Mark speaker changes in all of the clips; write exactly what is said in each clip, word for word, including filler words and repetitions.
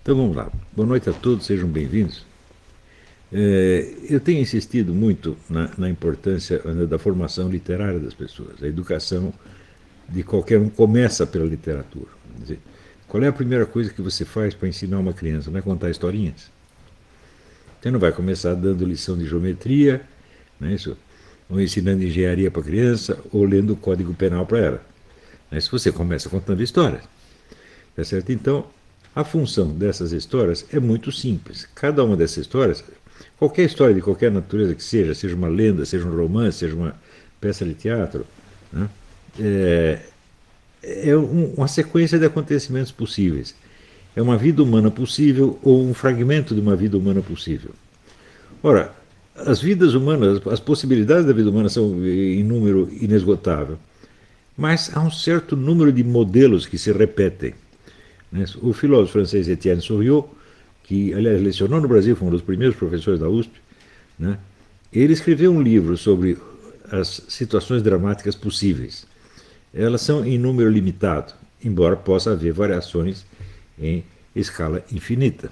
Speaker 1: Então vamos lá. Boa noite a todos, sejam bem-vindos. É, eu tenho insistido muito na, na importância da formação literária das pessoas. A educação de qualquer um começa pela literatura. Quer dizer, qual é a primeira coisa que você faz para ensinar uma criança? Não é contar historinhas? Você não vai começar dando lição de geometria, não é isso? Ou ensinando engenharia para a criança, ou lendo o Código Penal para ela. Mas você começa contando histórias. Tá certo? Então, a função dessas histórias é muito simples. Cada uma dessas histórias, qualquer história de qualquer natureza que seja, seja uma lenda, seja um romance, seja uma peça de teatro, né, é, é um, uma sequência de acontecimentos possíveis. É uma vida humana possível ou um fragmento de uma vida humana possível. Ora, as vidas humanas, as possibilidades da vida humana são em número inesgotável, mas há um certo número de modelos que se repetem. O filósofo francês Etienne Souriau, que aliás lecionou no Brasil, foi um dos primeiros professores da U S P, né, ele escreveu um livro sobre as situações dramáticas possíveis. Elas são em número limitado, embora possa haver variações em escala infinita.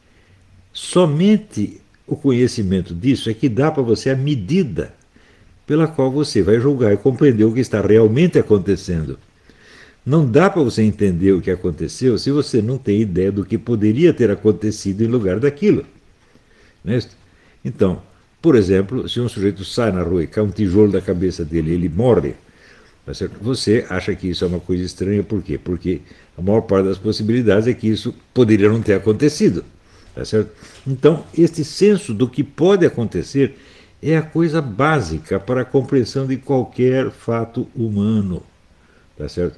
Speaker 1: Somente o conhecimento disso é que dá para você a medida pela qual você vai julgar e compreender o que está realmente acontecendo. Não dá para você entender o que aconteceu se você não tem ideia do que poderia ter acontecido em lugar daquilo. Né? Então, por exemplo, se um sujeito sai na rua e cai um tijolo da cabeça dele e ele morre, tá certo? Você acha que isso é uma coisa estranha, por quê? Porque a maior parte das possibilidades é que isso poderia não ter acontecido. Tá certo? Então, este senso do que pode acontecer é a coisa básica para a compreensão de qualquer fato humano. Tá certo?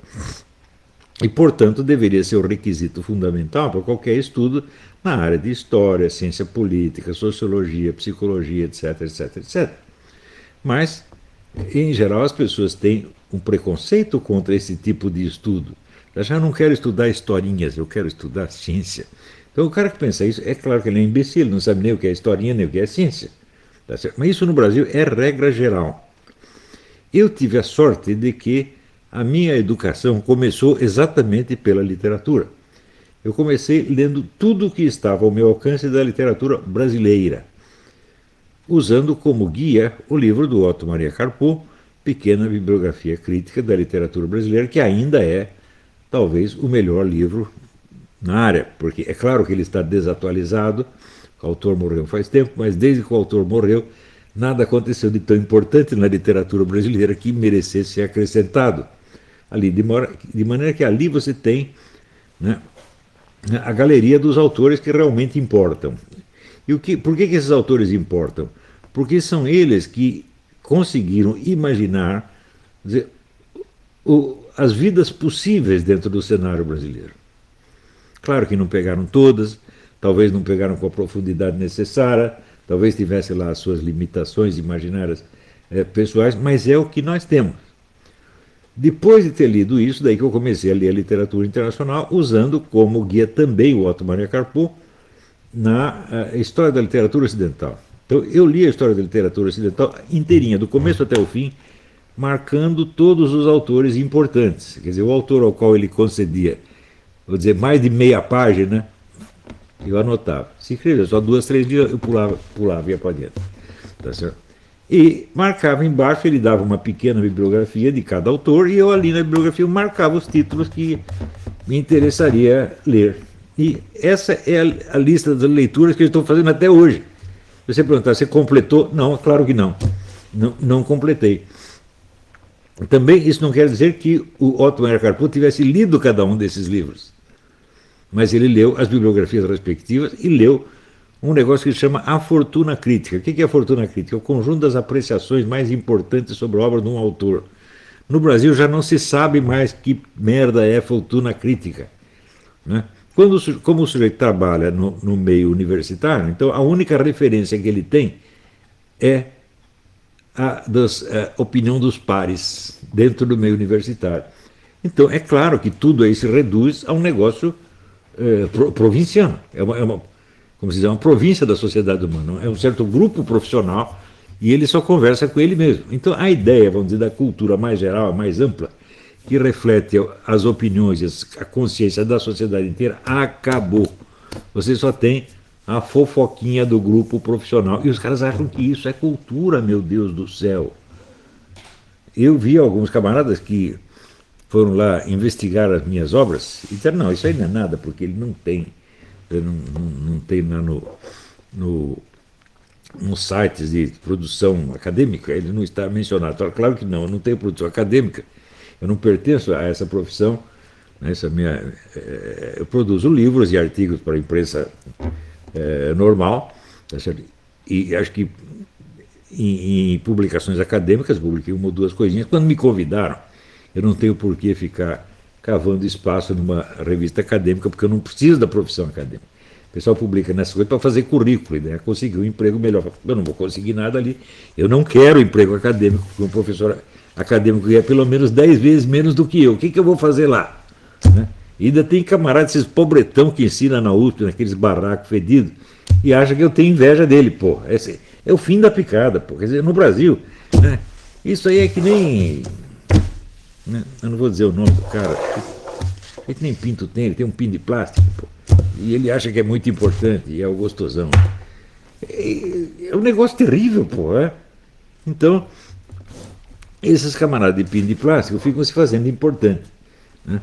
Speaker 1: E, portanto, deveria ser o requisito fundamental para qualquer estudo na área de história, ciência política, sociologia, psicologia, etc, etc, etcétera. Mas, em geral, as pessoas têm um preconceito contra esse tipo de estudo. Eu já não quero estudar historinhas, eu quero estudar ciência. Então, o cara que pensa isso, é claro que ele é imbecil, ele não sabe nem o que é historinha, nem o que é ciência. Tá certo? Mas isso no Brasil é regra geral. Eu tive a sorte de que a minha educação começou exatamente pela literatura. Eu comecei lendo tudo o que estava ao meu alcance da literatura brasileira, usando como guia o livro do Otto Maria Carpo, Pequena Bibliografia Crítica da Literatura Brasileira, que ainda é, talvez, o melhor livro na área, porque é claro que ele está desatualizado, o autor morreu faz tempo, mas desde que o autor morreu, nada aconteceu de tão importante na literatura brasileira que merecesse ser acrescentado ali, de, de maneira que ali você tem, né, a galeria dos autores que realmente importam. E o que, por que, que esses autores importam? Porque são eles que conseguiram imaginar, dizer, o, as vidas possíveis dentro do cenário brasileiro. Claro que não pegaram todas, talvez não pegaram com a profundidade necessária, talvez tivesse lá as suas limitações imaginárias é, pessoais, mas é o que nós temos. Depois de ter lido isso, daí que eu comecei a ler a literatura internacional, usando como guia também o Otto Maria Carpo na uh, história da literatura ocidental. Então, eu li a história da literatura ocidental inteirinha, do começo até o fim, marcando todos os autores importantes. Quer dizer, o autor ao qual ele concedia, vou dizer, mais de meia página, eu anotava. Se escrevia só duas, três dias, eu pulava, pulava e ia para dentro. Tá certo? E marcava embaixo, ele dava uma pequena bibliografia de cada autor, e eu ali na bibliografia marcava os títulos que me interessaria ler. E essa é a, a lista das leituras que eu estou fazendo até hoje. Se você perguntar, você completou? Não, claro que não. Não, não completei. Também isso não quer dizer que o Otto Maria Carpo tivesse lido cada um desses livros. Mas ele leu as bibliografias respectivas e leu um negócio que se chama a fortuna crítica. O que é a fortuna crítica? É o conjunto das apreciações mais importantes sobre a obra de um autor. No Brasil já não se sabe mais que merda é fortuna crítica. Né? Quando, como o sujeito trabalha no, no meio universitário, então a única referência que ele tem é a, das, a opinião dos pares dentro do meio universitário. Então é claro que tudo aí se reduz a um negócio eh, pro, provinciano. É uma, é uma como se diz, é uma província da sociedade humana, é um certo grupo profissional e ele só conversa com ele mesmo. Então a ideia, vamos dizer, da cultura mais geral, mais ampla, que reflete as opiniões, a consciência da sociedade inteira, acabou. Você só tem a fofoquinha do grupo profissional. E os caras acham que isso é cultura, meu Deus do céu. Eu vi alguns camaradas que foram lá investigar as minhas obras e disseram, não, isso aí não é nada, porque ele não tem, não, não, não tem lá no, no, nos sites de produção acadêmica, ele não está mencionado. Claro que não, eu não tenho produção acadêmica, eu não pertenço a essa profissão, né, essa minha, é, eu produzo livros e artigos para a imprensa é, normal, tá certo? E acho que em, em publicações acadêmicas, publiquei uma ou duas coisinhas. Quando me convidaram, eu não tenho por que ficar cavando espaço numa revista acadêmica, porque eu não preciso da profissão acadêmica. O pessoal publica nessa coisa para fazer currículo, né? Conseguir um emprego melhor. Eu não vou conseguir nada ali. Eu não quero emprego acadêmico, porque um professor acadêmico ganha pelo menos dez vezes menos do que eu. O que, que eu vou fazer lá? Né? E ainda tem camaradas, esses pobretão que ensina na U S P, naqueles barracos fedidos, e acha que eu tenho inveja dele, pô. Esse é o fim da picada, pô. Quer dizer, no Brasil, né? Isso aí é que nem... Né? Eu não vou dizer o nome do cara. Ele nem pinto tem, ele tem um pin de plástico, pô. E ele acha que é muito importante, e é o gostosão. É, é um negócio terrível, pô. É? Então, esses camaradas de pin de plástico ficam se fazendo importante. Né?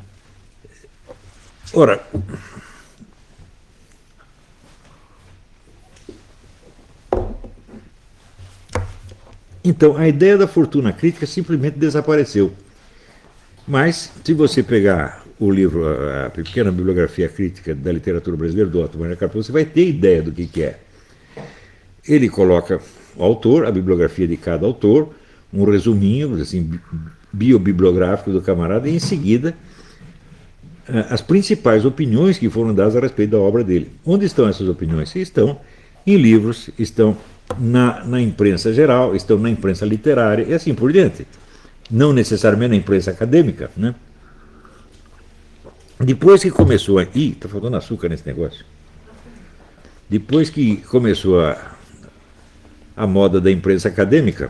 Speaker 1: Ora, então a ideia da fortuna crítica simplesmente desapareceu. Mas, se você pegar o livro, a pequena bibliografia crítica da literatura brasileira, do Otto Maria Carpeaux, você vai ter ideia do que, que é. Ele coloca o autor, a bibliografia de cada autor, um resuminho, assim, biobibliográfico do camarada, e em seguida as principais opiniões que foram dadas a respeito da obra dele. Onde estão essas opiniões? Estão em livros, estão na, na imprensa geral, estão na imprensa literária e assim por diante. Não necessariamente na imprensa acadêmica, né? Depois que começou a... Ih, tá faltando açúcar nesse negócio. Depois que começou a, a moda da imprensa acadêmica,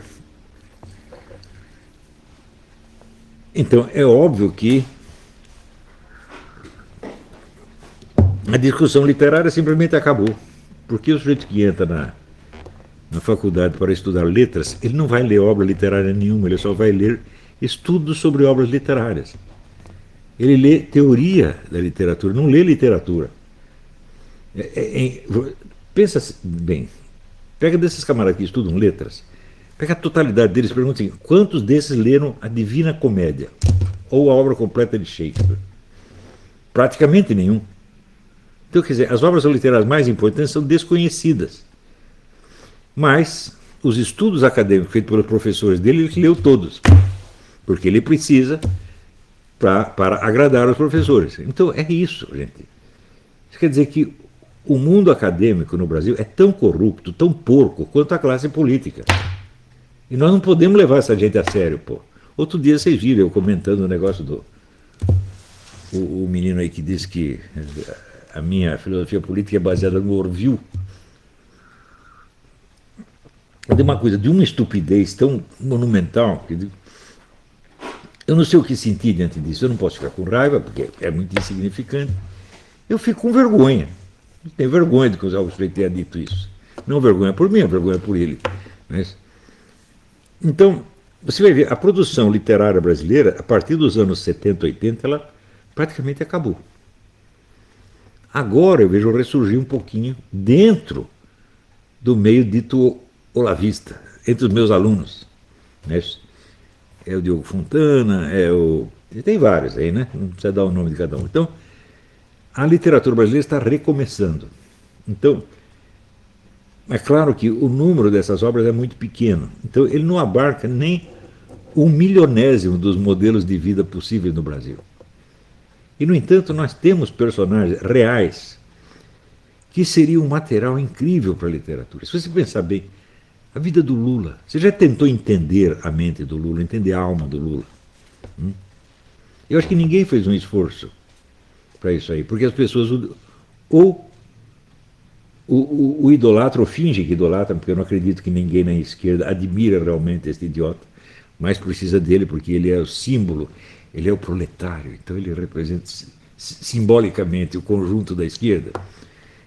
Speaker 1: então é óbvio que a discussão literária simplesmente acabou. Porque o sujeito que entra na, na faculdade para estudar letras, ele não vai ler obra literária nenhuma, ele só vai ler estudos sobre obras literárias. Ele lê teoria da literatura, não lê literatura. É, é, é, pensa bem, pega desses camaradas que estudam letras, pega a totalidade deles e pergunta assim, quantos desses leram a Divina Comédia ou a obra completa de Shakespeare? Praticamente nenhum. Então, quer dizer, as obras literárias mais importantes são desconhecidas. Mas os estudos acadêmicos feitos pelos professores dele, ele leu todos. Porque ele precisa pra, para agradar os professores. Então, é isso, gente. Isso quer dizer que o mundo acadêmico no Brasil é tão corrupto, tão porco, quanto a classe política. E nós não podemos levar essa gente a sério, pô. Outro dia vocês viram eu comentando o negócio do... O, o menino aí que disse que a minha filosofia política é baseada no Orville. É de uma coisa, de uma estupidez tão monumental, que eu não sei o que sentir diante disso. Eu não posso ficar com raiva, porque é muito insignificante. Eu fico com vergonha. Eu tenho vergonha de que o sujeito tenha dito isso. Não vergonha por mim, é vergonha por ele. Mas, então, você vai ver, a produção literária brasileira, a partir dos anos setenta, oitenta, ela praticamente acabou. Agora eu vejo ressurgir um pouquinho dentro do meio dito olavista, entre os meus alunos. Né? É o Diogo Fontana, é o... tem vários aí, né? Não precisa dar o nome de cada um. Então, a literatura brasileira está recomeçando. Então, é claro que o número dessas obras é muito pequeno. Então, ele não abarca nem um milionésimo dos modelos de vida possíveis no Brasil. E, no entanto, nós temos personagens reais que seriam um material incrível para a literatura. Se você pensar bem, a vida do Lula, você já tentou entender a mente do Lula, entender a alma do Lula? Hum? Eu acho que ninguém fez um esforço para isso aí, porque as pessoas ou o, o, o idolatram ou fingem que idolatram, porque eu não acredito que ninguém na esquerda admira realmente este idiota, mas precisa dele porque ele é o símbolo, ele é o proletário, então ele representa simbolicamente o conjunto da esquerda.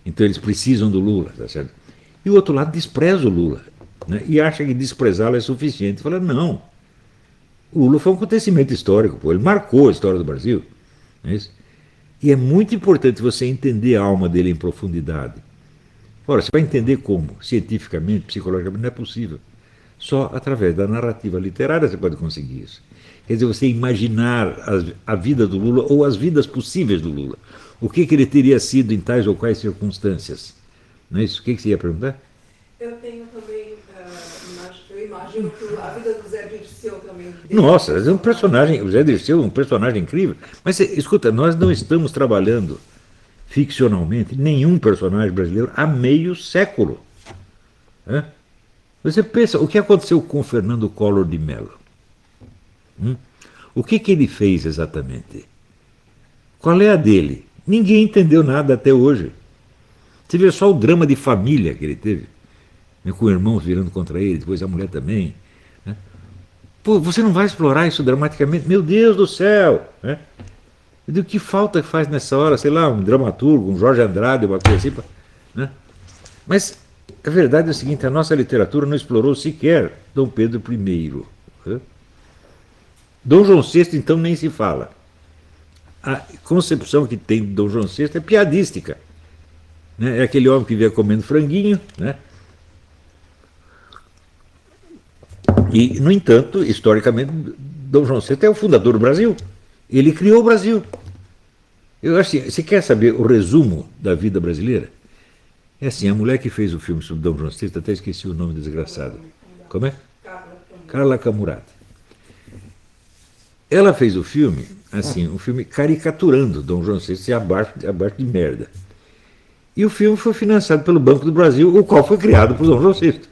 Speaker 1: Então eles precisam do Lula, tá certo? E o outro lado despreza o Lula, né? E acha que desprezá-lo é suficiente. Fala, não. O Lula foi um acontecimento histórico, pô. Ele marcou a história do Brasil. Não é isso? E é muito importante você entender a alma dele em profundidade. Ora, você vai entender como? Cientificamente, psicologicamente, não é possível. Só através da narrativa literária você pode conseguir isso. Quer dizer, você imaginar a, a vida do Lula ou as vidas possíveis do Lula. O que, que ele teria sido em tais ou quais circunstâncias. Não é isso? O que, que você ia perguntar?
Speaker 2: Eu tenho também, uh, eu imagino que a vida do Zé Dirceu também...
Speaker 1: Nossa, é um personagem, o Zé Dirceu é um personagem incrível. Mas, escuta, nós não estamos trabalhando ficcionalmente nenhum personagem brasileiro há meio século. É? Você pensa, o que aconteceu com Fernando Collor de Mello? Hum? O que, que ele fez exatamente? Qual é a dele? Ninguém entendeu nada até hoje. Você vê só o drama de família que ele teve, né, com irmãos virando contra ele, depois a mulher também. Né? Pô, você não vai explorar isso dramaticamente? Meu Deus do céu! Né? O que falta faz nessa hora? Sei lá, um dramaturgo, um Jorge Andrade, uma coisa assim. Né? Mas a verdade é o seguinte, a nossa literatura não explorou sequer Dom Pedro I. Né? Dom João sexto, então, nem se fala. A concepção que tem de Dom João sexto é piadística. Né? É aquele homem que via comendo franguinho, né? E, no entanto, historicamente, Dom João sexto é o fundador do Brasil. Ele criou o Brasil. Eu acho assim, você quer saber o resumo da vida brasileira? É assim, a mulher que fez o filme sobre Dom João sexto, até esqueci o nome desgraçado. Como é? Carla Camurati. Ela fez o filme, assim, um filme caricaturando Dom João sexto abaixo, abaixo de merda. E o filme foi financiado pelo Banco do Brasil, o qual foi criado por Dom João sexto.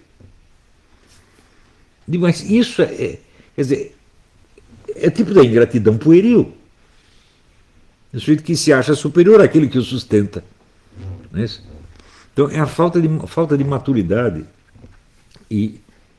Speaker 1: Mas isso é, quer dizer, é tipo da ingratidão pueril. É o sujeito que se acha superior àquele que o sustenta. Não é isso? Então é a falta de, falta de maturidade e,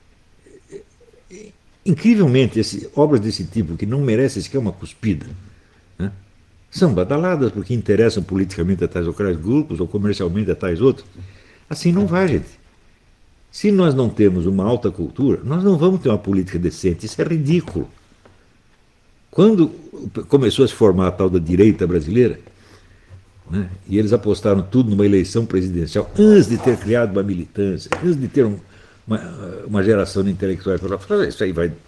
Speaker 1: incrivelmente, esse, obras desse tipo que não merecem sequer uma cuspida, né? São badaladas porque interessam politicamente a tais ou quais grupos ou comercialmente a tais outros. Assim não vai, gente. Se nós não temos uma alta cultura, nós não vamos ter uma política decente. Isso é ridículo. Quando começou a se formar a tal da direita brasileira, né, e eles apostaram tudo numa eleição presidencial, antes de ter criado uma militância, antes de ter um, uma, uma geração de intelectuais, isso aí vai...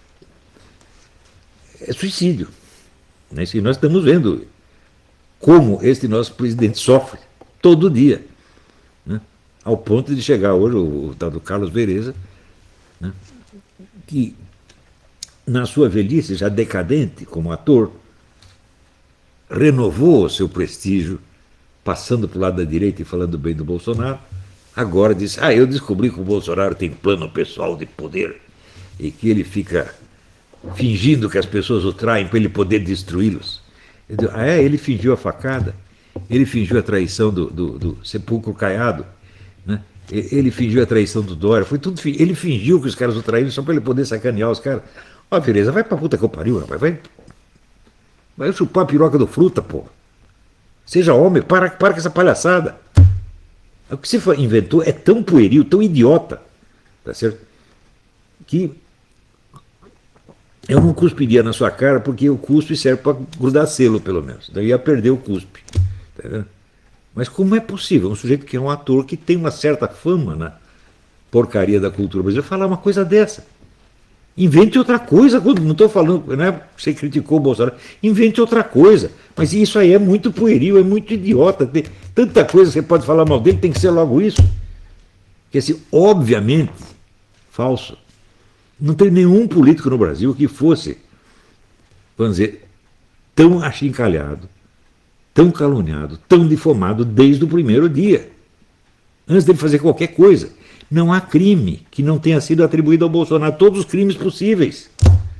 Speaker 1: É suicídio. Né? E nós estamos vendo como este nosso presidente sofre todo dia. Né? Ao ponto de chegar hoje o, o tal do Carlos Vereza, né, que na sua velhice, já decadente como ator, renovou o seu prestígio, passando para o lado da direita e falando bem do Bolsonaro. Agora diz, ah, eu descobri que o Bolsonaro tem plano pessoal de poder e que ele fica fingindo que as pessoas o traem para ele poder destruí-los. Ah, é? Ele fingiu a facada, ele fingiu a traição do, do, do Sepulcro Caiado, né? Ele fingiu a traição do Dória, foi tudo, ele fingiu que os caras o traíram só para ele poder sacanear os caras. Ó, oh, Tereza, vai pra puta que eu pariu, rapaz. Vai, vai chupar a piroca do Fruta, pô. Seja homem, para, para com essa palhaçada. O que você inventou é tão pueril, tão idiota, tá certo? Que eu não cuspiria na sua cara, porque o cuspe serve para grudar selo, pelo menos. Daí ia perder o cuspe. Tá vendo? Mas como é possível um sujeito que é um ator que tem uma certa fama na porcaria da cultura brasileira falar uma coisa dessa? Invente outra coisa, não estou falando, né, você criticou o Bolsonaro, invente outra coisa. Mas isso aí é muito pueril, é muito idiota. Tem tanta coisa que você pode falar mal dele, tem que ser logo isso. Que assim, obviamente, falso. Não tem nenhum político no Brasil que fosse, vamos dizer, tão achincalhado, tão caluniado, tão difamado desde o primeiro dia, antes dele fazer qualquer coisa. Não há crime que não tenha sido atribuído ao Bolsonaro, todos os crimes possíveis.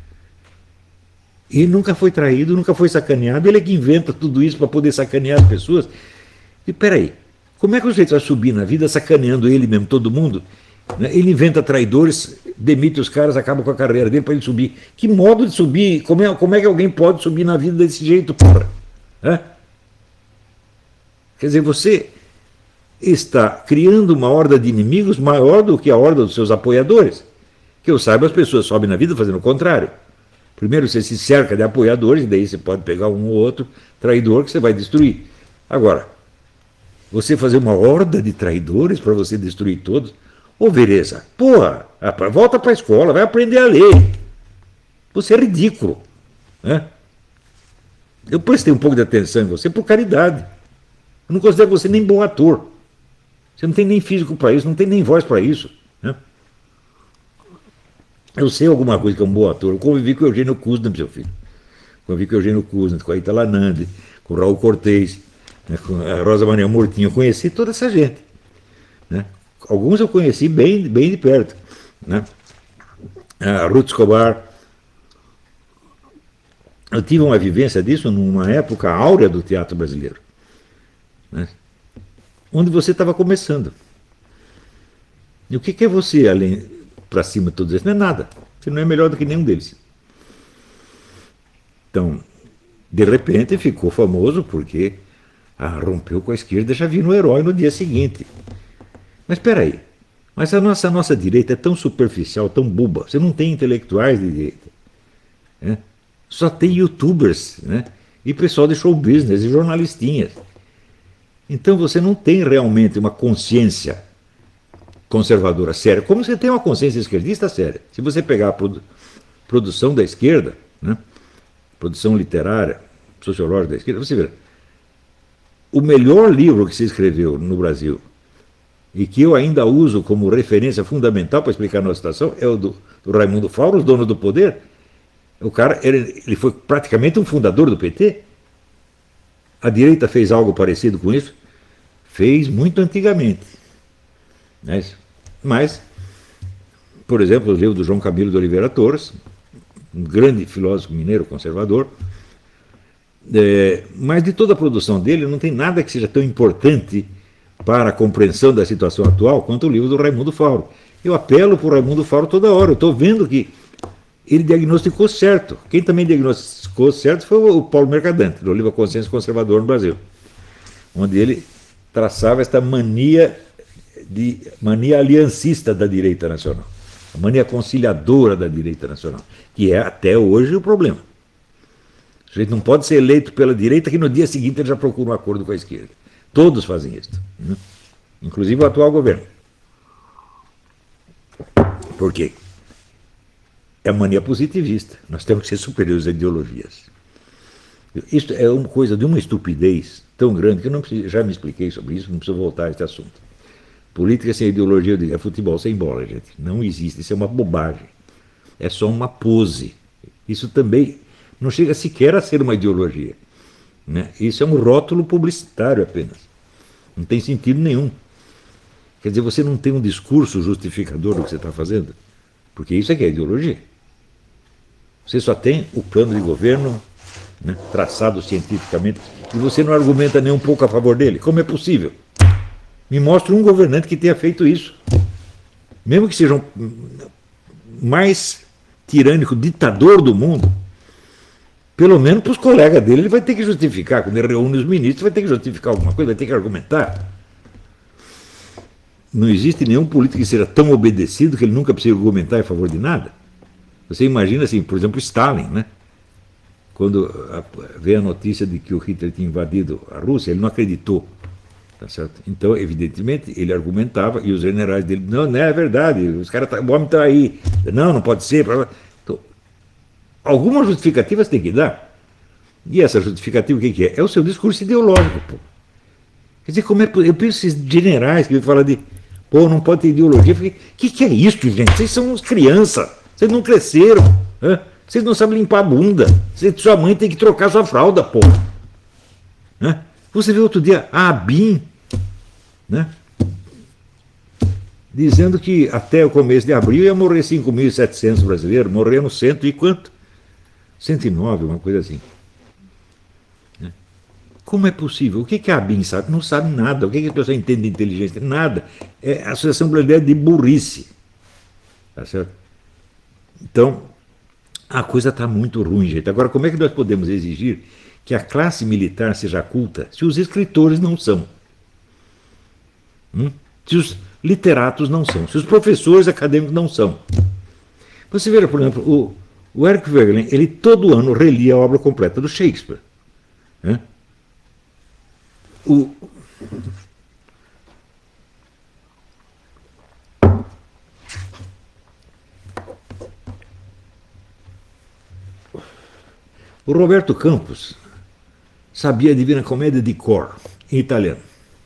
Speaker 1: Ele nunca foi traído, nunca foi sacaneado, ele é que inventa tudo isso para poder sacanear as pessoas. E peraí, como é que o sujeito vai subir na vida sacaneando ele mesmo, todo mundo? Ele inventa traidores, demite os caras, acaba com a carreira dele para ele subir. Que modo de subir? Como é, como é que alguém pode subir na vida desse jeito, porra? Hã? Quer dizer, você... está criando uma horda de inimigos maior do que a horda dos seus apoiadores. Que eu saiba, as pessoas sobem na vida fazendo o contrário. Primeiro você se cerca de apoiadores, e daí você pode pegar um ou outro traidor que você vai destruir. Agora, você fazer uma horda de traidores para você destruir todos, ô Vereza, porra, volta para a escola, vai aprender a ler. Você é ridículo. Né? Eu prestei um pouco de atenção em você por caridade. Eu não considero você nem bom ator. Você não tem nem físico para isso, não tem nem voz para isso. Né? Eu sei alguma coisa que é um bom ator. Eu convivi com o Eugênio Kuzna, meu filho. Convivi com o Eugênio Kuzna, com a Ita Lanandi, com o Raul Cortez, né, com a Rosa Maria Murtinho. Eu conheci toda essa gente. Né? Alguns eu conheci bem, bem de perto. Né? A Ruth Escobar. Eu tive uma vivência disso numa época áurea do teatro brasileiro. Né? Onde você estava começando. E o que, que é você, além, para cima de todos eles? Não é nada. Você não é melhor do que nenhum deles. Então, de repente, ficou famoso porque ah, rompeu com a esquerda e já vira um herói no dia seguinte. Mas espera aí. Mas a nossa, a nossa direita é tão superficial, tão boba. Você não tem intelectuais de direita. Né? Só tem youtubers, né? E pessoal de show business e jornalistinhas. Então você não tem realmente uma consciência conservadora séria, como você tem uma consciência esquerdista séria. Se você pegar a produ produção da esquerda, né? Produção literária, sociológica da esquerda, você vê. O melhor livro que se escreveu no Brasil e que eu ainda uso como referência fundamental para explicar a nossa situação é o do, do Raimundo Fauro, Os Donos do Poder. O cara, ele, ele foi praticamente um fundador do P T. A direita fez algo parecido com isso? Fez muito antigamente. Mas, mas por exemplo, o livro do João Camilo de Oliveira Torres, um grande filósofo mineiro conservador, é, mas de toda a produção dele não tem nada que seja tão importante para a compreensão da situação atual quanto o livro do Raimundo Fauro. Eu apelo para o Raimundo Fauro toda hora, eu estou vendo que ele diagnosticou certo. Quem também diagnosticou certo foi o Paulo Mercadante, do livro A Consciência Conservadora no Brasil, onde ele traçava esta mania, de, mania aliancista da direita nacional, a mania conciliadora da direita nacional, que é até hoje o problema. O sujeito não pode ser eleito pela direita que no dia seguinte ele já procura um acordo com a esquerda. Todos fazem isso, né? Inclusive o atual governo. Por quê? É a mania positivista. Nós temos que ser superiores a ideologias. Isso é uma coisa de uma estupidez tão grande que eu não preciso, já me expliquei sobre isso, não preciso voltar a este assunto. Política sem ideologia, eu digo, é futebol sem bola, gente. Não existe, isso é uma bobagem. É só uma pose. Isso também não chega sequer a ser uma ideologia. Né? Isso é um rótulo publicitário apenas. Não tem sentido nenhum. Quer dizer, você não tem um discurso justificador do que você está fazendo, porque isso é que é ideologia. Você só tem o plano de governo, né, traçado cientificamente, e você não argumenta nem um pouco a favor dele. Como é possível? Me mostre um governante que tenha feito isso. Mesmo que seja o mais tirânico ditador do mundo, pelo menos para os colegas dele, ele vai ter que justificar. Quando ele reúne os ministros, vai ter que justificar alguma coisa, vai ter que argumentar. Não existe nenhum político que seja tão obedecido que ele nunca precisa argumentar em favor de nada. Você imagina, assim, por exemplo, Stalin, né? Quando a, veio a notícia de que o Hitler tinha invadido a Rússia, ele não acreditou. Tá certo? Então, evidentemente, ele argumentava e os generais dele, não, não é verdade, os caras tá, o homem está aí. Não, não pode ser. Então, alguma justificativa você tem que dar. E essa justificativa, o que, que é? É o seu discurso ideológico, pô. Quer dizer, como é, eu penso esses generais que falam de, pô, não pode ter ideologia. O que, que é isso, gente? Vocês são uns crianças. Vocês não cresceram. Né? Vocês não sabem limpar a bunda. Vocês, sua mãe tem que trocar sua fralda, pô. Né? Você viu outro dia a ABIN, né? Dizendo que até o começo de abril ia morrer cinco mil e setecentos brasileiros. Morreram cento e quanto? cento e nove, uma coisa assim. Como é possível? O que, que a ABIN sabe? Não sabe nada. O que, que a pessoa entende de inteligência? Nada. É a Associação Brasileira de Burrice. Tá certo? Então, a coisa está muito ruim, gente. Agora, como é que nós podemos exigir que a classe militar seja culta se os escritores não são? Hum? Se os literatos não são, se os professores acadêmicos não são. Você veja, por exemplo, o, o Eric Voegelin, ele todo ano relia a obra completa do Shakespeare. Né? O, o Roberto Campos sabia a Divina Comédia de cor, em italiano.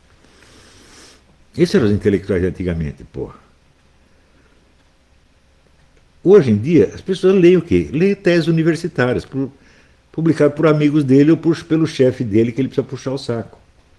Speaker 1: Esses eram os intelectuais de antigamente, porra. Hoje em dia, as pessoas leem o quê? Leem teses universitárias, por, publicadas por amigos dele ou por, pelo chefe dele, que ele precisa puxar o saco.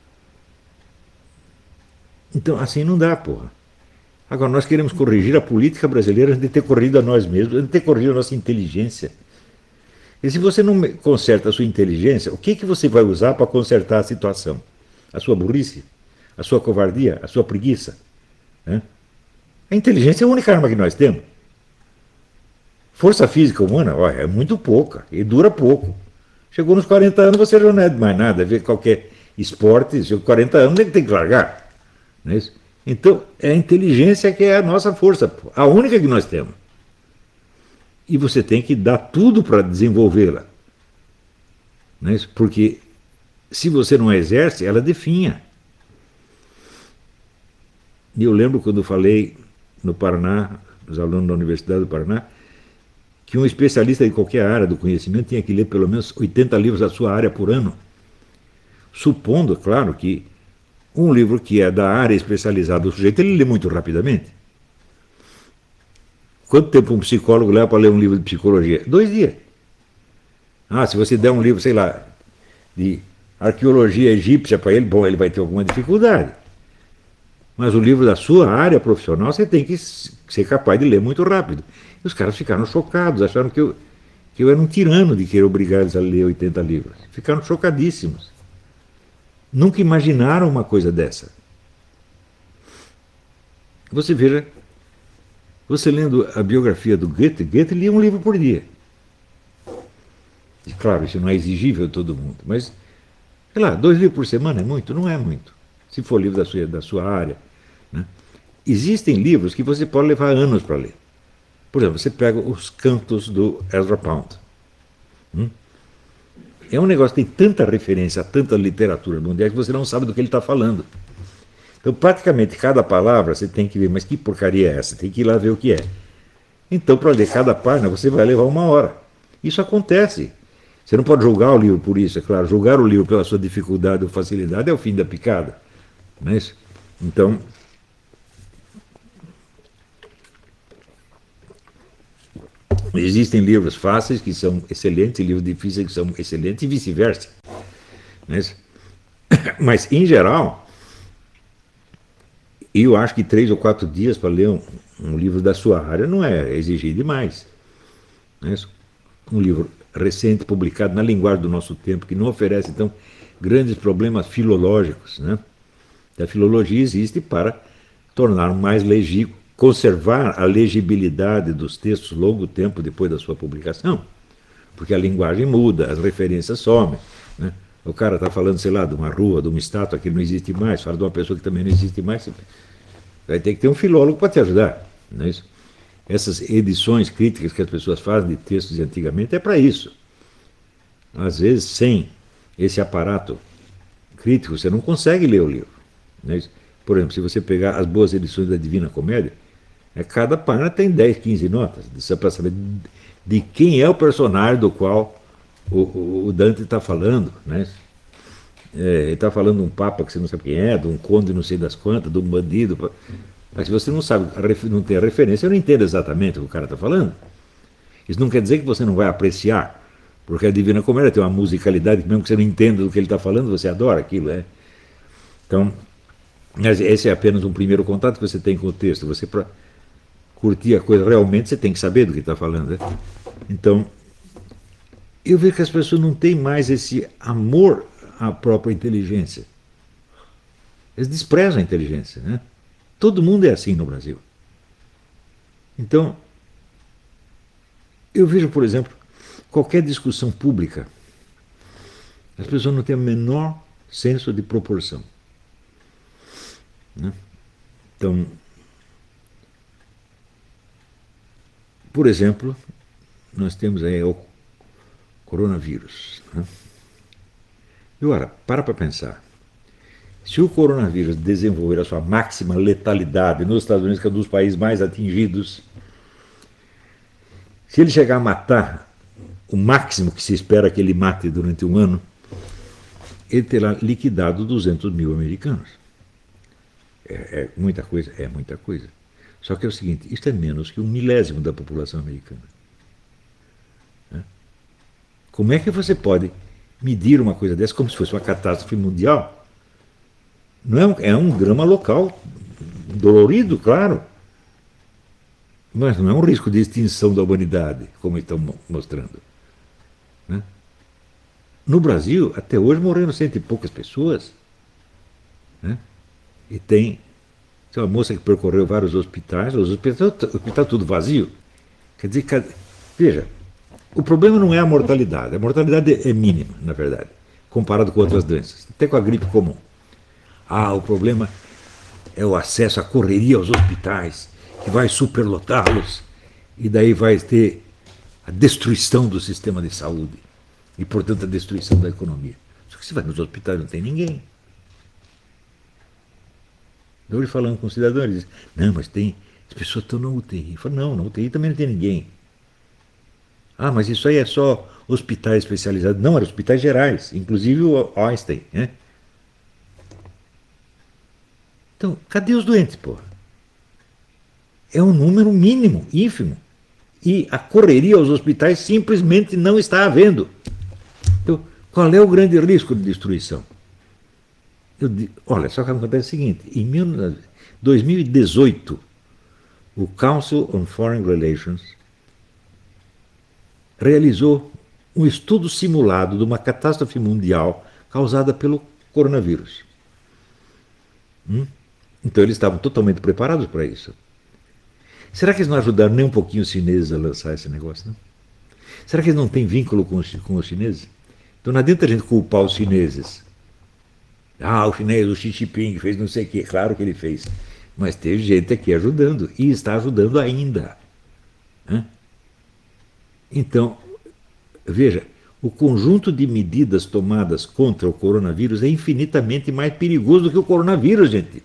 Speaker 1: Então, assim não dá, porra. Agora, nós queremos corrigir a política brasileira antes de ter corrigido a nós mesmos, antes de ter corrigido a nossa inteligência. E se você não conserta a sua inteligência, o que, que você vai usar para consertar a situação? A sua burrice? A sua covardia? A sua preguiça? Né? A inteligência é a única arma que nós temos. Força física humana, ó, é muito pouca e dura pouco. Chegou nos quarenta anos, você já não é mais nada. Vê qualquer esporte, chegou com quarenta anos, ele tem que largar. Não é isso? Então, é a inteligência que é a nossa força, a única que nós temos. E você tem que dar tudo para desenvolvê-la. Não é isso? Porque se você não exerce, ela definha. E eu lembro quando eu falei no Paraná, os alunos da Universidade do Paraná, que um especialista de qualquer área do conhecimento tinha que ler pelo menos oitenta livros da sua área por ano. Supondo, claro, que um livro que é da área especializada do sujeito, ele lê muito rapidamente. Quanto tempo um psicólogo leva para ler um livro de psicologia? Dois dias. Ah, se você der um livro, sei lá, de arqueologia egípcia para ele, bom, ele vai ter alguma dificuldade. Mas o livro da sua área profissional, você tem que ser capaz de ler muito rápido. E os caras ficaram chocados, acharam que eu, que eu era um tirano de querer obrigar eles a ler oitenta livros. Ficaram chocadíssimos. Nunca imaginaram uma coisa dessa. Você veja, você lendo a biografia do Goethe, Goethe lia um livro por dia. E, claro, isso não é exigível a todo mundo, mas, sei lá, dois livros por semana é muito? Não é muito. Se for livro da sua, da sua área. Né? Existem livros que você pode levar anos para ler. Por exemplo, você pega os Cantos do Ezra Pound. Hum? É um negócio que tem tanta referência a tanta literatura mundial que você não sabe do que ele está falando. Então, praticamente, cada palavra você tem que ver, mas que porcaria é essa? Tem que ir lá ver o que é. Então, para ler cada página, você vai levar uma hora. Isso acontece. Você não pode julgar o livro por isso, é claro. Julgar o livro pela sua dificuldade ou facilidade é o fim da picada. Não é isso? Então, existem livros fáceis que são excelentes, e livros difíceis que são excelentes, e vice-versa. Não é isso? Mas, em geral, eu acho que três ou quatro dias para ler um, um livro da sua área não é exigir demais. Não é isso? Um livro recente, publicado na linguagem do nosso tempo, que não oferece, então, grandes problemas filológicos. Né? A filologia existe para tornar mais legível, conservar a legibilidade dos textos longo tempo depois da sua publicação, porque a linguagem muda, as referências somem. Né? O cara está falando, sei lá, de uma rua, de uma estátua que não existe mais, fala de uma pessoa que também não existe mais, vai ter que ter um filólogo para te ajudar. Não é isso? Essas edições críticas que as pessoas fazem de textos de antigamente é para isso. Às vezes, sem esse aparato crítico, você não consegue ler o livro. Não é isso? Por exemplo, se você pegar as boas edições da Divina Comédia, é, cada página tem dez, quinze notas, para saber de quem é o personagem do qual o, o, o Dante está falando. Né? É, ele está falando de um papa que você não sabe quem é, de um conde não sei das quantas, de um bandido. Mas se você não sabe, não tem a referência, eu não entendo exatamente o que o cara está falando. Isso não quer dizer que você não vai apreciar, porque a Divina Comédia tem uma musicalidade que mesmo que você não entenda do que ele está falando, você adora aquilo. É? Então, esse é apenas um primeiro contato que você tem com o texto. Você, para curtir a coisa realmente, você tem que saber do que está falando. Né? Então, eu vejo que as pessoas não têm mais esse amor à própria inteligência. Eles desprezam a inteligência. Né? Todo mundo é assim no Brasil. Então, eu vejo, por exemplo, qualquer discussão pública, as pessoas não têm o menor senso de proporção. Né? Então, por exemplo, nós temos aí o coronavírus. Né? E ora, para para pensar. Se o coronavírus desenvolver a sua máxima letalidade nos Estados Unidos, que é um dos países mais atingidos, se ele chegar a matar o máximo que se espera que ele mate durante um ano, ele terá liquidado duzentos mil americanos. É, é muita coisa? É muita coisa. Só que é o seguinte, isto é menos que um milésimo da população americana. Né? Como é que você pode medir uma coisa dessa como se fosse uma catástrofe mundial? Não é, um, é um drama local, dolorido, claro, mas não é um risco de extinção da humanidade, como estão mostrando. Né? No Brasil, até hoje, morreram cento e poucas pessoas. Né? E tem, tem uma moça que percorreu vários hospitais, os hospitais está tudo vazio. Quer dizer, veja, o problema não é a mortalidade, a mortalidade é mínima, na verdade, comparado com outras doenças, até com a gripe comum. Ah, o problema é o acesso, a correria aos hospitais, que vai superlotá-los, e daí vai ter a destruição do sistema de saúde, e, portanto, a destruição da economia. Só que você vai nos hospitais não tem ninguém. Hoje falando com um cidadão, ele diz, não, mas tem, as pessoas estão na U T I. Eu falo, não, na U T I também não tem ninguém. Ah, mas isso aí é só hospitais especializados. Não, eram hospitais gerais, inclusive o Einstein, né? Então, cadê os doentes, porra? É um número mínimo, ínfimo. E a correria aos hospitais simplesmente não está havendo. Então, qual é o grande risco de destruição? Eu digo, olha, só que acontece o seguinte, em dois mil e dezoito, o Council on Foreign Relations realizou um estudo simulado de uma catástrofe mundial causada pelo coronavírus. Hum? Então eles estavam totalmente preparados para isso. Será que eles não ajudaram nem um pouquinho os chineses a lançar esse negócio? Não? Será que eles não têm vínculo com os, com os chineses? Então não adianta a gente culpar os chineses. Ah, o chinês, o Xi Jinping fez não sei o quê. Claro que ele fez. Mas teve gente aqui ajudando. E está ajudando ainda. Hã? Então, veja, o conjunto de medidas tomadas contra o coronavírus é infinitamente mais perigoso do que o coronavírus, gente.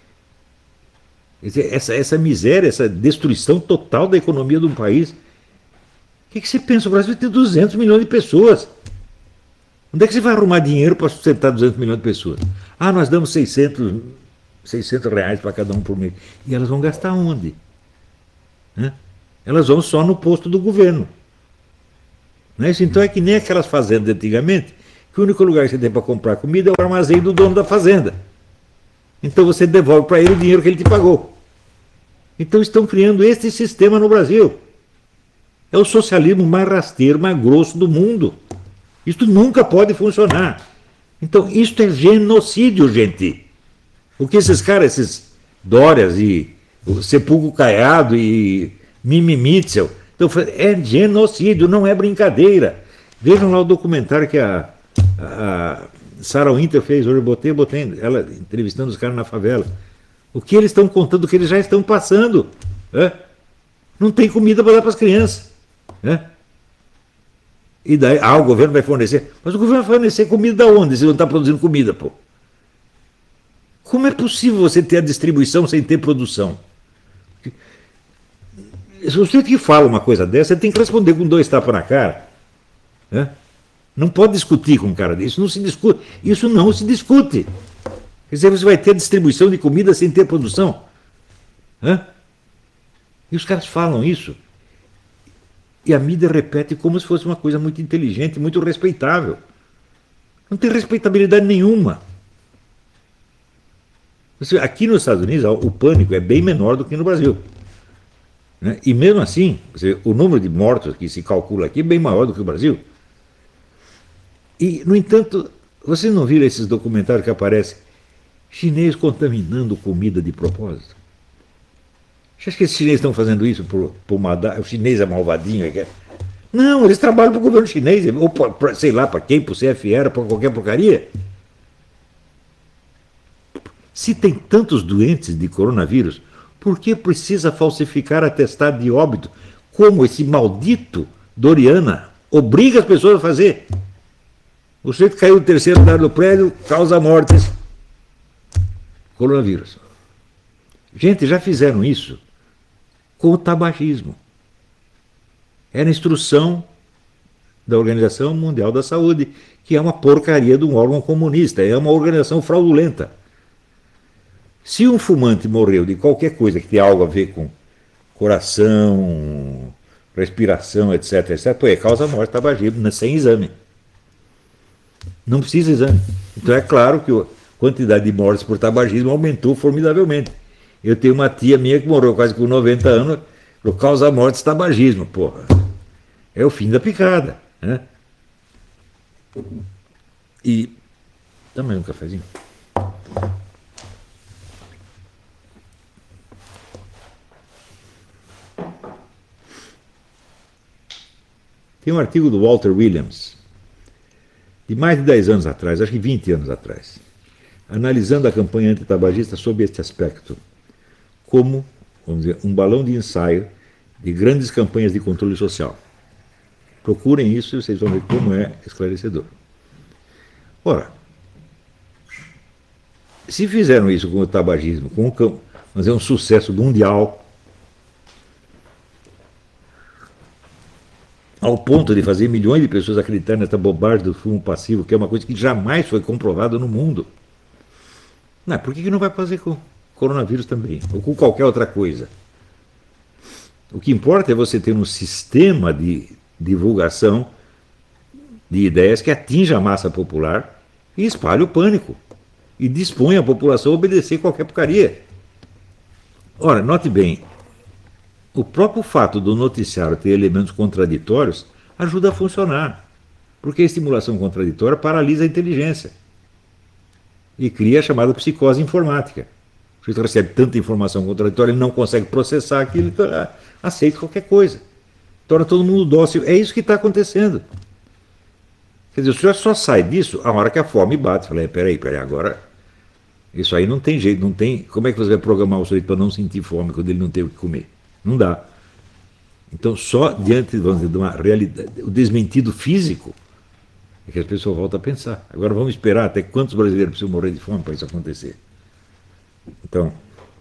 Speaker 1: Essa, essa miséria, essa destruição total da economia de um país. O que, que você pensa? O Brasil tem duzentos milhões de pessoas. Onde é que você vai arrumar dinheiro para sustentar duzentos milhões de pessoas? Ah, nós damos seiscentos, seiscentos reais para cada um por mês. E elas vão gastar onde? Né? Elas vão só no posto do governo. Não é isso? Então é que nem aquelas fazendas antigamente, que o único lugar que você tem para comprar comida é o armazém do dono da fazenda. Então você devolve para ele o dinheiro que ele te pagou. Então estão criando este sistema no Brasil. É o socialismo mais rasteiro, mais grosso do mundo. Isto nunca pode funcionar. Então isto é genocídio, gente. O que esses caras, esses Dórias e o Sepulcro Caiado e Mimi Mitchell, então, é genocídio, não é brincadeira. Vejam lá o documentário que a, a Sarah Winter fez, hoje eu botei, botei ela entrevistando os caras na favela. O que eles estão contando, o que eles já estão passando. É? Não tem comida para dar para as crianças. É? E daí, ah, o governo vai fornecer. Mas o governo vai fornecer comida de onde? Se não está produzindo comida, pô. Como é possível você ter a distribuição sem ter produção? Se você que fala uma coisa dessa, você tem que responder com dois tapas na cara. Né? Não pode discutir com um cara desse. Isso não se discute. Isso não se discute. Quer dizer, você vai ter distribuição de comida sem ter produção. Né? E os caras falam isso. E a mídia repete como se fosse uma coisa muito inteligente, muito respeitável. Não tem respeitabilidade nenhuma. Aqui nos Estados Unidos, o pânico é bem menor do que no Brasil. Né? E mesmo assim, o número de mortos que se calcula aqui é bem maior do que o Brasil. E, no entanto, vocês não viram esses documentários que aparecem chinês contaminando comida de propósito? Você acha que esses chineses estão fazendo isso por, por maldade? O chinês é malvadinho? É que... Não, eles trabalham para o governo chinês, ou pra, pra, sei lá para quem, para o C F R, para qualquer porcaria. Se tem tantos doentes de coronavírus, por que precisa falsificar atestado de óbito, como esse maldito Doriana obriga as pessoas a fazer? O sujeito caiu do terceiro andar do prédio, causa mortes. Coronavírus. Gente, já fizeram isso com o tabagismo. Era instrução da Organização Mundial da Saúde, que é uma porcaria de um órgão comunista, é uma organização fraudulenta. Se um fumante morreu de qualquer coisa que tenha algo a ver com coração, respiração, etc, etc, pô, é causa morte tabagismo, sem exame. Não precisa exame. Então é claro que a quantidade de mortes por tabagismo aumentou formidavelmente. Eu tenho uma tia minha que morreu quase com noventa anos por causa mortes tabagismo, porra. É o fim da picada, né? E... dá mais um cafezinho. Tem um artigo do Walter Williams, de mais de dez anos atrás, acho que vinte anos atrás, analisando a campanha antitabagista sob este aspecto, como, vamos dizer, um balão de ensaio de grandes campanhas de controle social. Procurem isso e vocês vão ver como é esclarecedor. Ora, se fizeram isso com o tabagismo, com um, vamos dizer, um sucesso mundial, ao ponto de fazer milhões de pessoas acreditarem nessa bobagem do fumo passivo, que é uma coisa que jamais foi comprovada no mundo, não, por que não vai fazer com coronavírus também? Ou com qualquer outra coisa? O que importa é você ter um sistema de divulgação de ideias que atinja a massa popular e espalhe o pânico e dispõe a população a obedecer qualquer porcaria. Ora, note bem, o próprio fato do noticiário ter elementos contraditórios ajuda a funcionar, porque a estimulação contraditória paralisa a inteligência e cria a chamada psicose informática. O sujeito recebe tanta informação contraditória, ele não consegue processar aquilo, então, aceita qualquer coisa. Torna todo mundo dócil. É isso que está acontecendo. Quer dizer, o senhor só sai disso a hora que a fome bate. Fala, peraí, peraí, agora isso aí não tem jeito, não tem. Como é que você vai programar o sujeito para não sentir fome quando ele não tem o que comer? Não dá. Então, só diante, vamos dizer, de uma realidade, o desmentido físico, é que as pessoas voltam a pensar. Agora vamos esperar até quantos brasileiros precisam morrer de fome para isso acontecer. Então,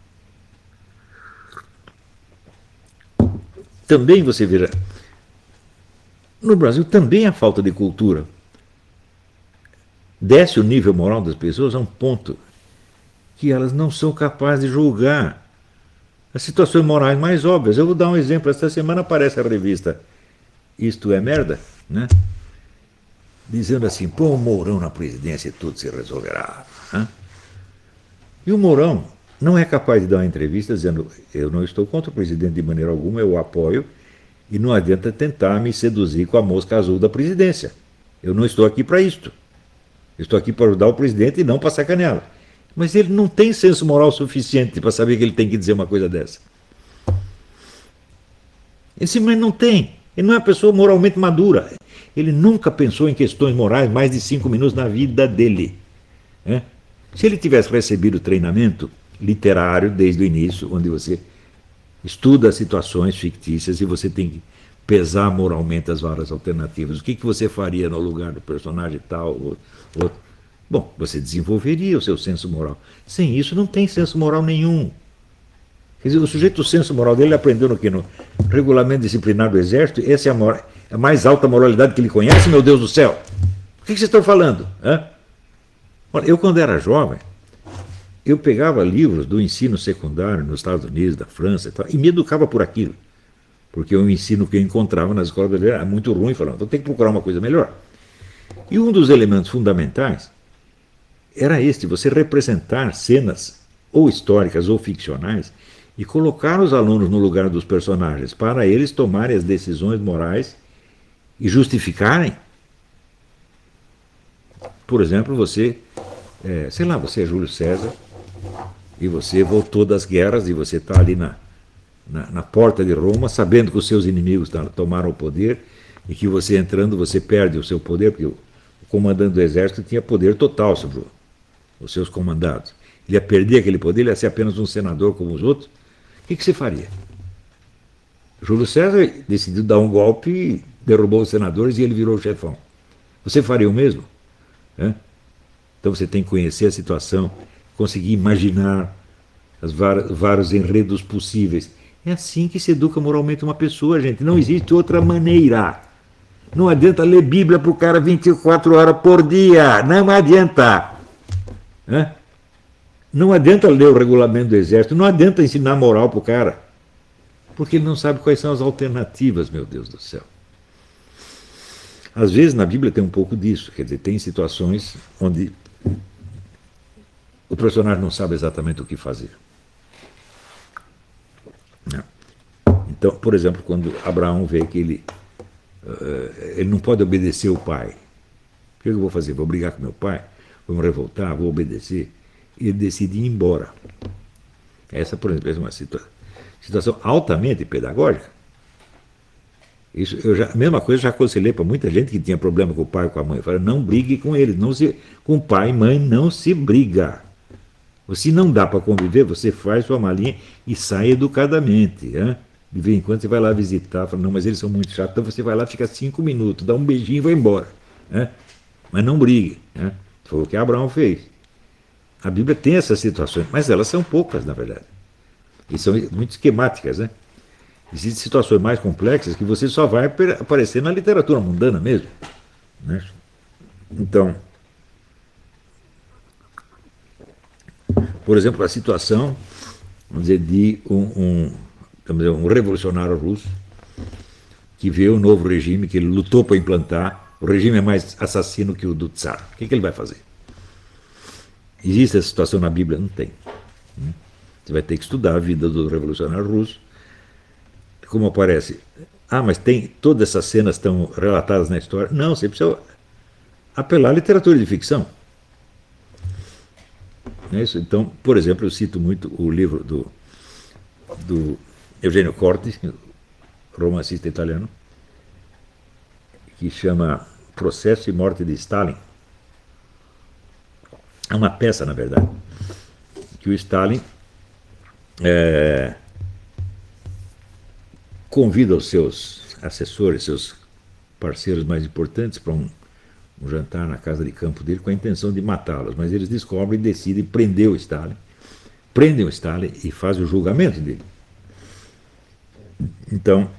Speaker 1: também você veja, no Brasil também a falta de cultura desce o nível moral das pessoas a um ponto que elas não são capazes de julgar as situações morais mais óbvias. Eu vou dar um exemplo. Esta semana aparece a revista Isto é Merda, né? Dizendo assim, pô, o Mourão na presidência e tudo se resolverá. Né? E o Mourão não é capaz de dar uma entrevista dizendo, eu não estou contra o presidente de maneira alguma, eu o apoio, e não adianta tentar me seduzir com a mosca azul da presidência. Eu não estou aqui para isto. Eu estou aqui para ajudar o presidente e não para sacaneá-lo. Mas ele não tem senso moral suficiente para saber que ele tem que dizer uma coisa dessa. Esse mas não tem. Ele não é uma pessoa moralmente madura. Ele nunca pensou em questões morais mais de cinco minutos na vida dele. Né? Se ele tivesse recebido treinamento literário desde o início, onde você estuda situações fictícias e você tem que pesar moralmente as várias alternativas. O que, que você faria no lugar do personagem tal ou outro? Bom, você desenvolveria o seu senso moral. Sem isso, não tem senso moral nenhum. Quer dizer, o sujeito, o senso moral dele, ele aprendeu no quê? No regulamento disciplinar do Exército. Essa é a, mora, a mais alta moralidade que ele conhece, meu Deus do céu. O que, que vocês estão falando? Hã? Olha, eu, quando era jovem, eu pegava livros do ensino secundário nos Estados Unidos, da França e tal, e me educava por aquilo. Porque o ensino que eu encontrava nas escolas brasileiras era muito ruim, falando, então tem que procurar uma coisa melhor. E um dos elementos fundamentais era este, você representar cenas ou históricas ou ficcionais e colocar os alunos no lugar dos personagens para eles tomarem as decisões morais e justificarem. Por exemplo, você, é, sei lá, você é Júlio César e você voltou das guerras e você está ali na, na, na porta de Roma, sabendo que os seus inimigos tomaram o poder e que você entrando, você perde o seu poder, porque o, o comandante do exército tinha poder total sobre o os seus comandados. Ele ia perder aquele poder, ele ia ser apenas um senador como os outros. O que, que você faria? Júlio César decidiu dar um golpe, derrubou os senadores e ele virou o chefão. Você faria o mesmo? É? Então você tem que conhecer a situação, conseguir imaginar os vários enredos possíveis. É assim que se educa moralmente uma pessoa, gente. Não existe outra maneira. Não adianta ler Bíblia para o cara vinte e quatro horas por dia. Não adianta. É? Não adianta ler o regulamento do exército. Não adianta ensinar moral para o cara. Porque ele não sabe quais são as alternativas, meu Deus do céu. Às vezes na Bíblia tem um pouco disso. Quer dizer, tem situações onde o personagem não sabe exatamente o que fazer. Não. Então, por exemplo, quando Abraão vê que ele, uh, ele não pode obedecer o pai. O que eu vou fazer? Vou brigar com meu pai? Vou me revoltar? Vou obedecer? E ele decide ir embora. Essa, por exemplo, é uma situa situação altamente pedagógica. Isso, eu já, a mesma coisa eu já aconselhei para muita gente que tinha problema com o pai e com a mãe. Eu falei, não brigue com eles. Não se, com pai e mãe não se briga. Se não dá para conviver, você faz sua malinha e sai educadamente. Hein? De vez em quando você vai lá visitar, fala, não, mas eles são muito chatos, então você vai lá, fica cinco minutos, dá um beijinho e vai embora. Hein? Mas não brigue. Hein? Foi o que Abraão fez. A Bíblia tem essas situações, mas elas são poucas, na verdade. E são muito esquemáticas. Né? Existem situações mais complexas que você só vai aparecer na literatura mundana mesmo. Né? Então, por exemplo, a situação, vamos dizer, de um, um, vamos dizer, um revolucionário russo que vê o novo regime que ele lutou para implantar. O regime é mais assassino que o do Tsar. O que, que ele vai fazer? Existe essa situação na Bíblia? Não tem. Você vai ter que estudar a vida do revolucionário russo. Como aparece? Ah, mas tem todas essas cenas estão relatadas na história? Não, você precisa apelar à literatura de ficção. É isso? Então, por exemplo, eu cito muito o livro do, do Eugenio Corti, romancista italiano, que chama Processo e Morte de Stalin. É uma peça, na verdade, que o Stalin é, convida os seus assessores, seus parceiros mais importantes para um, um jantar na casa de campo dele com a intenção de matá-los, mas eles descobrem e decidem prender o Stalin, prendem o Stalin e fazem o julgamento dele. Então,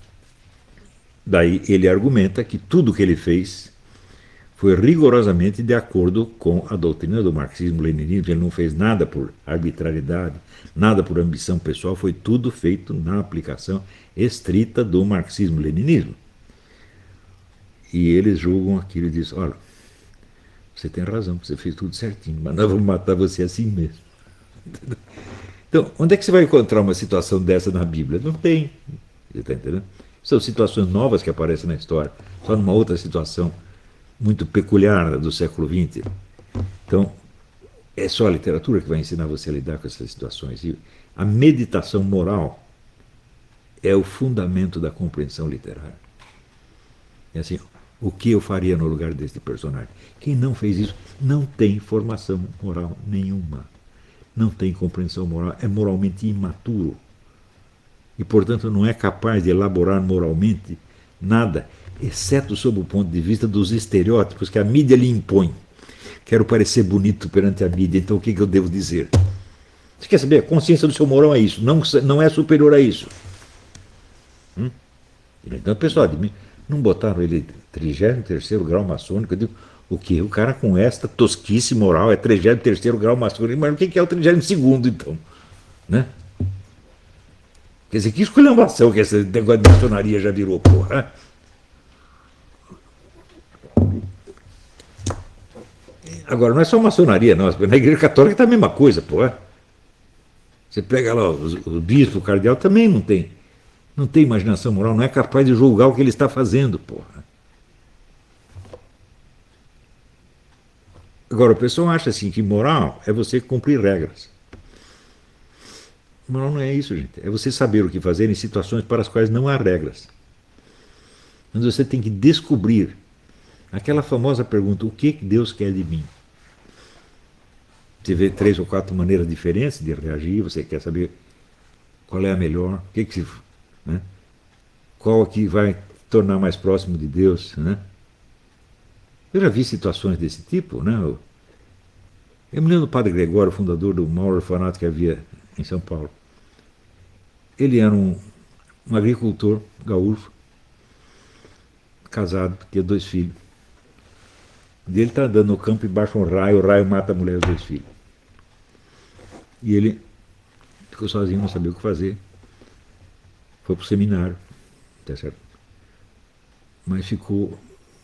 Speaker 1: daí ele argumenta que tudo que ele fez foi rigorosamente de acordo com a doutrina do marxismo-leninismo. Ele não fez nada por arbitrariedade, nada por ambição pessoal, foi tudo feito na aplicação estrita do marxismo-leninismo. E eles julgam aquilo e dizem, olha, você tem razão, você fez tudo certinho, mas nós vamos matar você assim mesmo. Então, onde é que você vai encontrar uma situação dessa na Bíblia? Não tem. Você está entendendo? São situações novas que aparecem na história, só numa outra situação muito peculiar do século vinte. Então, é só a literatura que vai ensinar você a lidar com essas situações. E a meditação moral é o fundamento da compreensão literária. É assim, o que eu faria no lugar deste personagem? Quem não fez isso não tem formação moral nenhuma. Não tem compreensão moral, é moralmente imaturo. E, portanto, não é capaz de elaborar moralmente nada, exceto sob o ponto de vista dos estereótipos que a mídia lhe impõe. Quero parecer bonito perante a mídia, então o que, que eu devo dizer? Você quer saber? A consciência do seu moral é isso, não, não é superior a isso. Hum? Então, pessoal, não botaram ele trigésimo terceiro grau maçônico? Eu digo, o quê? O cara com esta tosquice moral é trigésimo terceiro grau maçônico, mas o que é o trigésimo segundo, então? Né? Quer dizer, que esculhambação que esse negócio de maçonaria já virou, porra. Agora, não é só maçonaria, não. Na Igreja Católica está a mesma coisa, porra. Você pega lá os, os bispos, o cardeal, também não tem. Não tem imaginação moral, não é capaz de julgar o que ele está fazendo, porra. Agora, o pessoal acha assim que moral é você cumprir regras. Moral não é isso, gente. É você saber o que fazer em situações para as quais não há regras. Mas você tem que descobrir aquela famosa pergunta, o que Deus quer de mim? Você vê três ou quatro maneiras diferentes de reagir, você quer saber qual é a melhor, o que que se, né? Qual aqui vai tornar mais próximo de Deus, né? Eu já vi situações desse tipo, né? Eu, eu me lembro do Padre Gregório, fundador do maior orfanato que havia em São Paulo. Ele era um, um agricultor gaúcho, casado, tinha dois filhos. E ele está andando no campo e baixa um raio, o raio mata a mulher e os dois filhos. E ele ficou sozinho, não sabia o que fazer. Foi para o seminário, tá certo? Mas ficou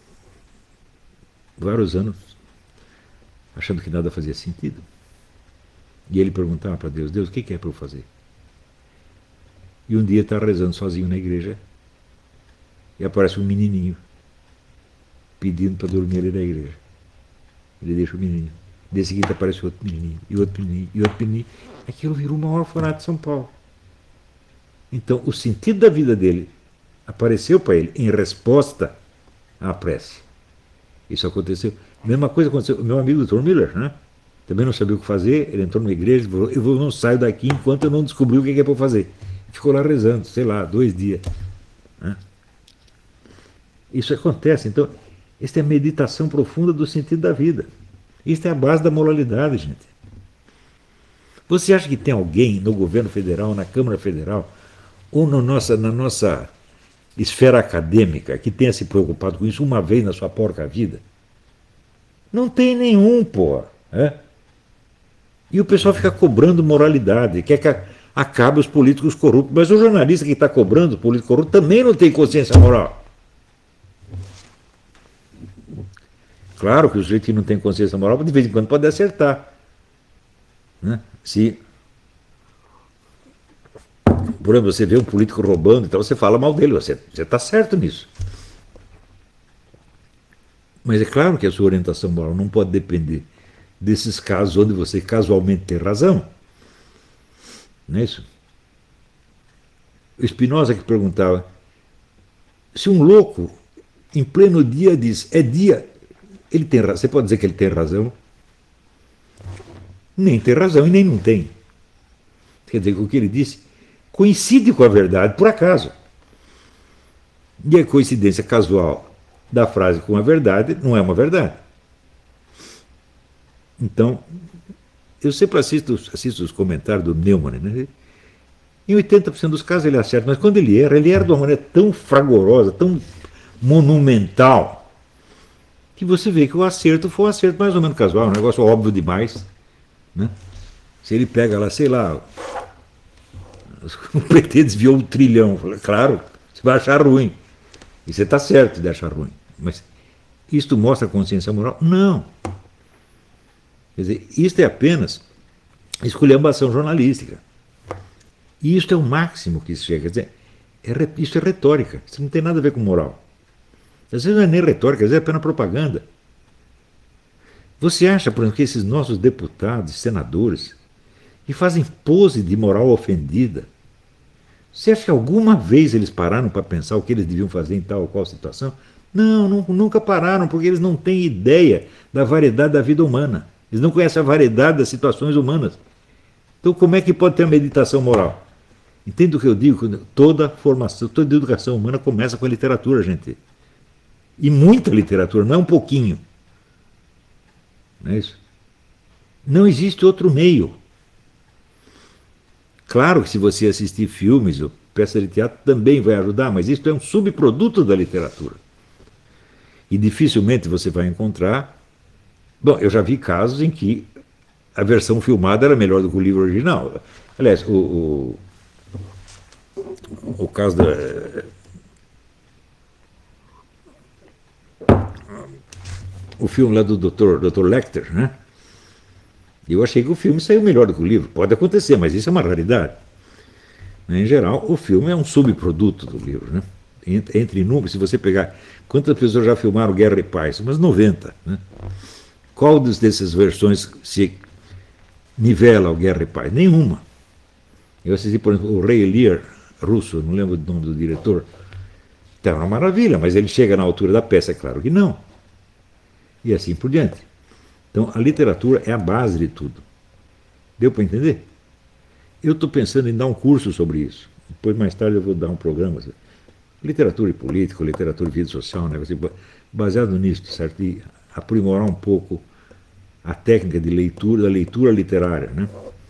Speaker 1: vários anos achando que nada fazia sentido. E ele perguntava para Deus, Deus, o que é para eu fazer? E um dia está rezando sozinho na igreja e aparece um menininho pedindo para dormir ali na igreja. Ele deixa o menino. De seguida aparece outro menininho, e outro menininho, e outro menininho. Aquilo virou o maior orfanato de São Paulo. Então, o sentido da vida dele apareceu para ele em resposta à prece. Isso aconteceu. Mesma coisa aconteceu com o meu amigo doutor Miller, né? Também não sabia o que fazer, ele entrou numa igreja e falou, eu não saio daqui enquanto eu não descobri o que é para fazer. Ficou lá rezando, sei lá, dois dias. Né? Isso acontece. Então, esta é a meditação profunda do sentido da vida. Isso é a base da moralidade, gente. Você acha que tem alguém no governo federal, na Câmara Federal, ou no nossa, na nossa esfera acadêmica que tenha se preocupado com isso uma vez na sua porca vida? Não tem nenhum, pô. É? E o pessoal fica cobrando moralidade, quer que acabe os políticos corruptos. Mas o jornalista que está cobrando o político corrupto também não tem consciência moral. Claro que o sujeito que não tem consciência moral, de vez em quando pode acertar. Né? Se, por exemplo, você vê um político roubando, então você fala mal dele, você está certo nisso. Mas é claro que a sua orientação moral não pode depender desses casos onde você casualmente tem razão. Não é isso? O Spinoza que perguntava, se um louco em pleno dia diz, é dia, ele tem razão. Você pode dizer que ele tem razão? Nem tem razão e nem não tem. Quer dizer, o que ele disse coincide com a verdade, por acaso. E a coincidência casual da frase com a verdade não é uma verdade. Então, eu sempre assisto, assisto os comentários do Neumann, né? Em oitenta por cento dos casos ele acerta, mas quando ele erra, ele erra de uma maneira tão fragorosa, tão monumental, que você vê que o acerto foi um acerto mais ou menos casual, um negócio óbvio demais. Né? Se ele pega lá, sei lá, o P T desviou um trilhão, claro, você vai achar ruim. E você está certo de achar ruim. Mas isto mostra consciência moral? Não. Quer dizer, isto é apenas esculhambação jornalística. E isto é o máximo que isso chega. Quer dizer, é, isso é retórica. Isso não tem nada a ver com moral. Às vezes não é nem retórica, às vezes é apenas propaganda. Você acha, por exemplo, que esses nossos deputados, senadores, que fazem pose de moral ofendida, você acha que alguma vez eles pararam para pensar o que eles deviam fazer em tal ou qual situação? Não, não, nunca pararam, porque eles não têm ideia da variedade da vida humana. Eles não conhecem a variedade das situações humanas. Então, como é que pode ter uma meditação moral? Entende o que eu digo? Toda formação, toda educação humana começa com a literatura, gente. E muita literatura, não é um pouquinho. Não é isso? Não existe outro meio. Claro que se você assistir filmes ou peças de teatro também vai ajudar, mas isso é um subproduto da literatura. E dificilmente você vai encontrar... Bom, eu já vi casos em que a versão filmada era melhor do que o livro original. Aliás, o, o, o caso da... O filme lá do doutor doutor Lecter, né? Eu achei que o filme saiu melhor do que o livro. Pode acontecer, mas isso é uma raridade. Em geral, o filme é um subproduto do livro, né? Entre, entre números, se você pegar... Quantas pessoas já filmaram Guerra e Paz? Umas noventa, né? Qual dessas versões se nivela ao Guerra e Paz? Nenhuma. Eu assisti, por exemplo, o Rei Lear, russo, não lembro o nome do diretor. Então, é uma maravilha, mas ele chega na altura da peça, é claro que não. E assim por diante. Então, a literatura é a base de tudo. Deu para entender? Eu estou pensando em dar um curso sobre isso. Depois, mais tarde, eu vou dar um programa. Literatura e política, literatura e vida social, né? Baseado nisso, certo? E aprimorar um pouco a técnica de leitura, da leitura literária, né?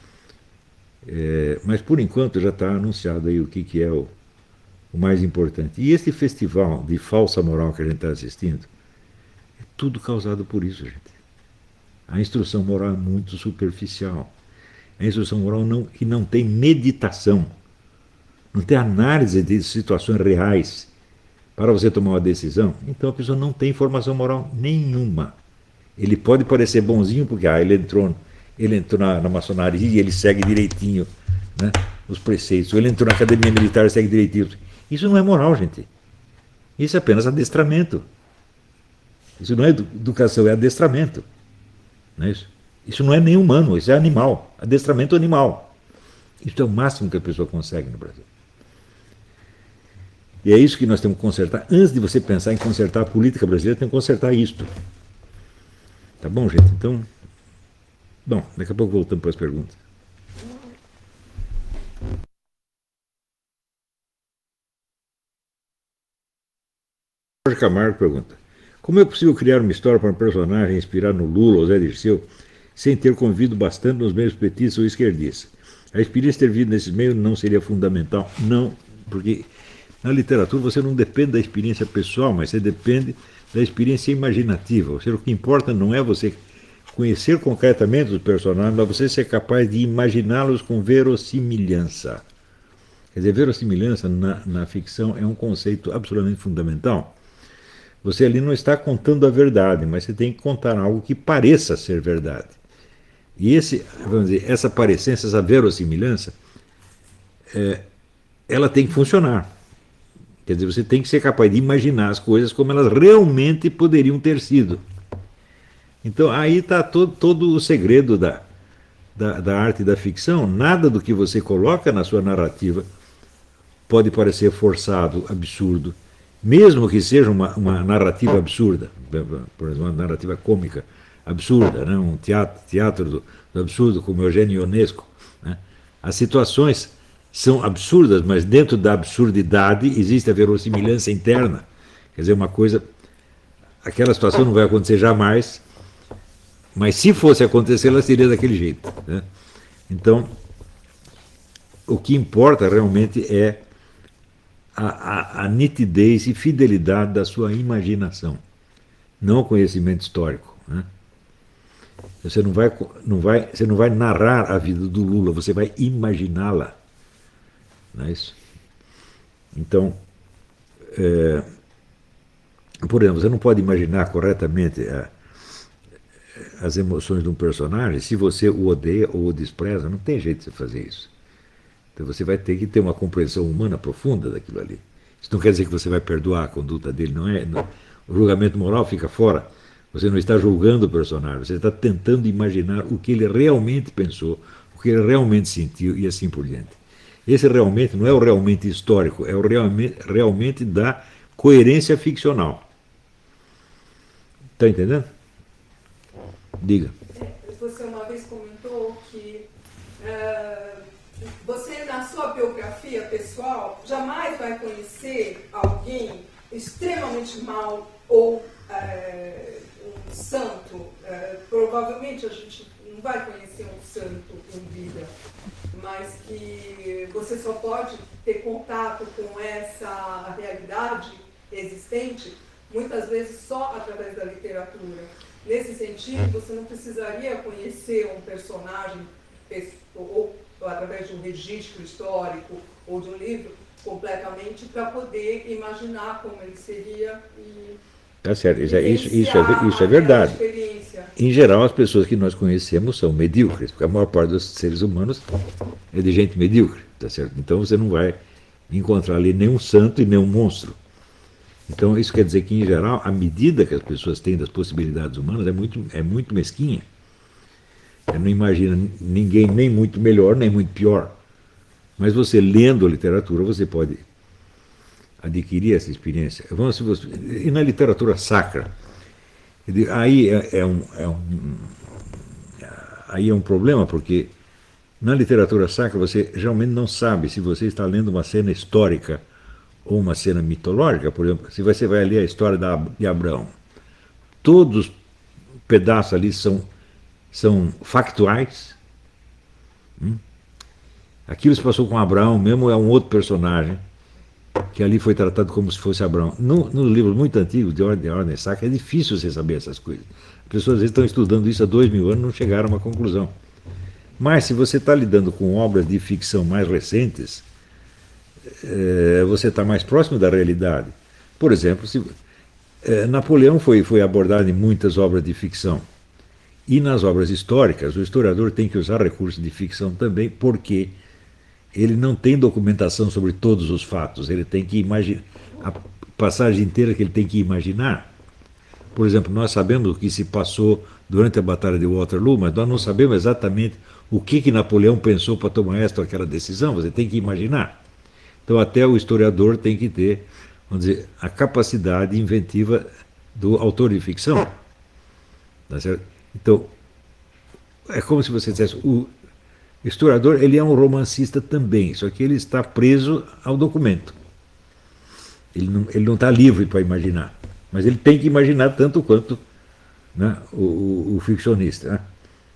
Speaker 1: É, mas, por enquanto, já está anunciado aí o que, que é o, o mais importante. E esse festival de falsa moral que a gente está assistindo, é tudo causado por isso, gente. A instrução moral é muito superficial. A instrução moral não, que não tem meditação, não tem análise de situações reais para você tomar uma decisão. Então a pessoa não tem formação moral nenhuma. Ele pode parecer bonzinho porque ah, ele entrou, ele entrou na, na maçonaria e ele segue direitinho, né, os preceitos. Ou ele entrou na academia militar e segue direitinho. Isso não é moral, gente. Isso é apenas adestramento. Isso não é educação, é adestramento. Não é isso? Isso não é nem humano, isso é animal. Adestramento animal. Isso é o máximo que a pessoa consegue no Brasil. E é isso que nós temos que consertar. Antes de você pensar em consertar a política brasileira, tem que consertar isto. Tá bom, gente? Então, bom, daqui a pouco voltamos para as perguntas. Jorge Camargo pergunta: como é possível criar uma história para um personagem inspirado no Lula ou Zé Dirceu sem ter convivido bastante nos meios petistas ou esquerdistas? A experiência de ter vivido nesses meios não seria fundamental? Não, porque na literatura você não depende da experiência pessoal, mas você depende da experiência imaginativa. Ou seja, o que importa não é você conhecer concretamente os personagens, mas você ser capaz de imaginá-los com verossimilhança. Quer dizer, verossimilhança na, na ficção é um conceito absolutamente fundamental. Você ali não está contando a verdade, mas você tem que contar algo que pareça ser verdade. E esse, vamos dizer, essa parecência, essa verossimilhança, é, ela tem que funcionar. Quer dizer, você tem que ser capaz de imaginar as coisas como elas realmente poderiam ter sido. Então aí está todo, todo o segredo da, da, da arte e da ficção. Nada do que você coloca na sua narrativa pode parecer forçado, absurdo, mesmo que seja uma, uma narrativa absurda, por exemplo, uma narrativa cômica absurda, né? Um teatro, teatro do, do absurdo, como Eugênio Ionesco, né? As situações são absurdas, mas dentro da absurdidade existe a verossimilhança interna. Quer dizer, uma coisa, aquela situação não vai acontecer jamais, mas se fosse acontecer, ela seria daquele jeito, né? Então, o que importa realmente é a, a, a nitidez e fidelidade da sua imaginação, não o conhecimento histórico, né? Você não vai, não vai, você não vai narrar a vida do Lula, você vai imaginá-la. Não é isso? Então, é, por exemplo, você não pode imaginar corretamente a, as emoções de um personagem se você o odeia ou o despreza. Não tem jeito de você fazer isso. Então você vai ter que ter uma compreensão humana profunda daquilo ali. Isso não quer dizer que você vai perdoar a conduta dele, não é? Não, o julgamento moral fica fora. Você não está julgando o personagem, você está tentando imaginar o que ele realmente pensou, o que ele realmente sentiu e assim por diante. Esse realmente não é o realmente histórico, é o realmente, realmente da coerência ficcional. Está entendendo? Diga.
Speaker 2: Você uma vez comentou que uh, você, na sua biografia pessoal, jamais vai conhecer alguém extremamente mau ou uh, um santo. Uh, provavelmente a gente não vai conhecer um santo em vida, mas que você só pode ter contato com essa realidade existente, muitas vezes só através da literatura. Nesse sentido, você não precisaria conhecer um personagem ou, ou através de um registro histórico ou de um livro completamente para poder imaginar como ele seria e
Speaker 1: tá certo, isso, é, isso, isso, é, isso é verdade. Em geral, as pessoas que nós conhecemos são medíocres, porque a maior parte dos seres humanos é de gente medíocre, tá certo? Então você não vai encontrar ali nenhum santo e nenhum monstro. Então isso quer dizer que, em geral, a medida que as pessoas têm das possibilidades humanas é muito, é muito mesquinha. Você não imagina ninguém nem muito melhor, nem muito pior. Mas você, lendo a literatura, você pode adquirir essa experiência. Vamos, e na literatura sacra, aí é, é, um, é um, aí é um problema, porque Na literatura sacra, você geralmente não sabe se você está lendo uma cena histórica ou uma cena mitológica. Por exemplo, se você vai ler a história de Abraão, todos os pedaços ali são, são factuais. Hum? Aquilo que se passou com Abraão mesmo é um outro personagem, que ali foi tratado como se fosse Abraão. No, nos livros muito antigos, de ordem, de ordem sacra, é difícil você saber essas coisas. As pessoas às vezes estão estudando isso há dois mil anos e não chegaram a uma conclusão. Mas se você está lidando com obras de ficção mais recentes, é, você está mais próximo da realidade. Por exemplo, se, é, Napoleão foi, foi abordado em muitas obras de ficção. E nas obras históricas, o historiador tem que usar recursos de ficção também, porque ele não tem documentação sobre todos os fatos. Ele tem que imaginar a passagem inteira que ele tem que imaginar. Por exemplo, nós sabemos o que se passou durante a Batalha de Waterloo, mas nós não sabemos exatamente o que, que Napoleão pensou para tomar esta ou aquela decisão. Você tem que imaginar. Então, até o historiador tem que ter, vamos dizer, a capacidade inventiva do autor de ficção. Tá certo? Então, é como se você dissesse, o historiador ele é um romancista também, só que ele está preso ao documento. Ele não, ele não está livre para imaginar, mas ele tem que imaginar tanto quanto, né, o, o, o ficcionista. Né?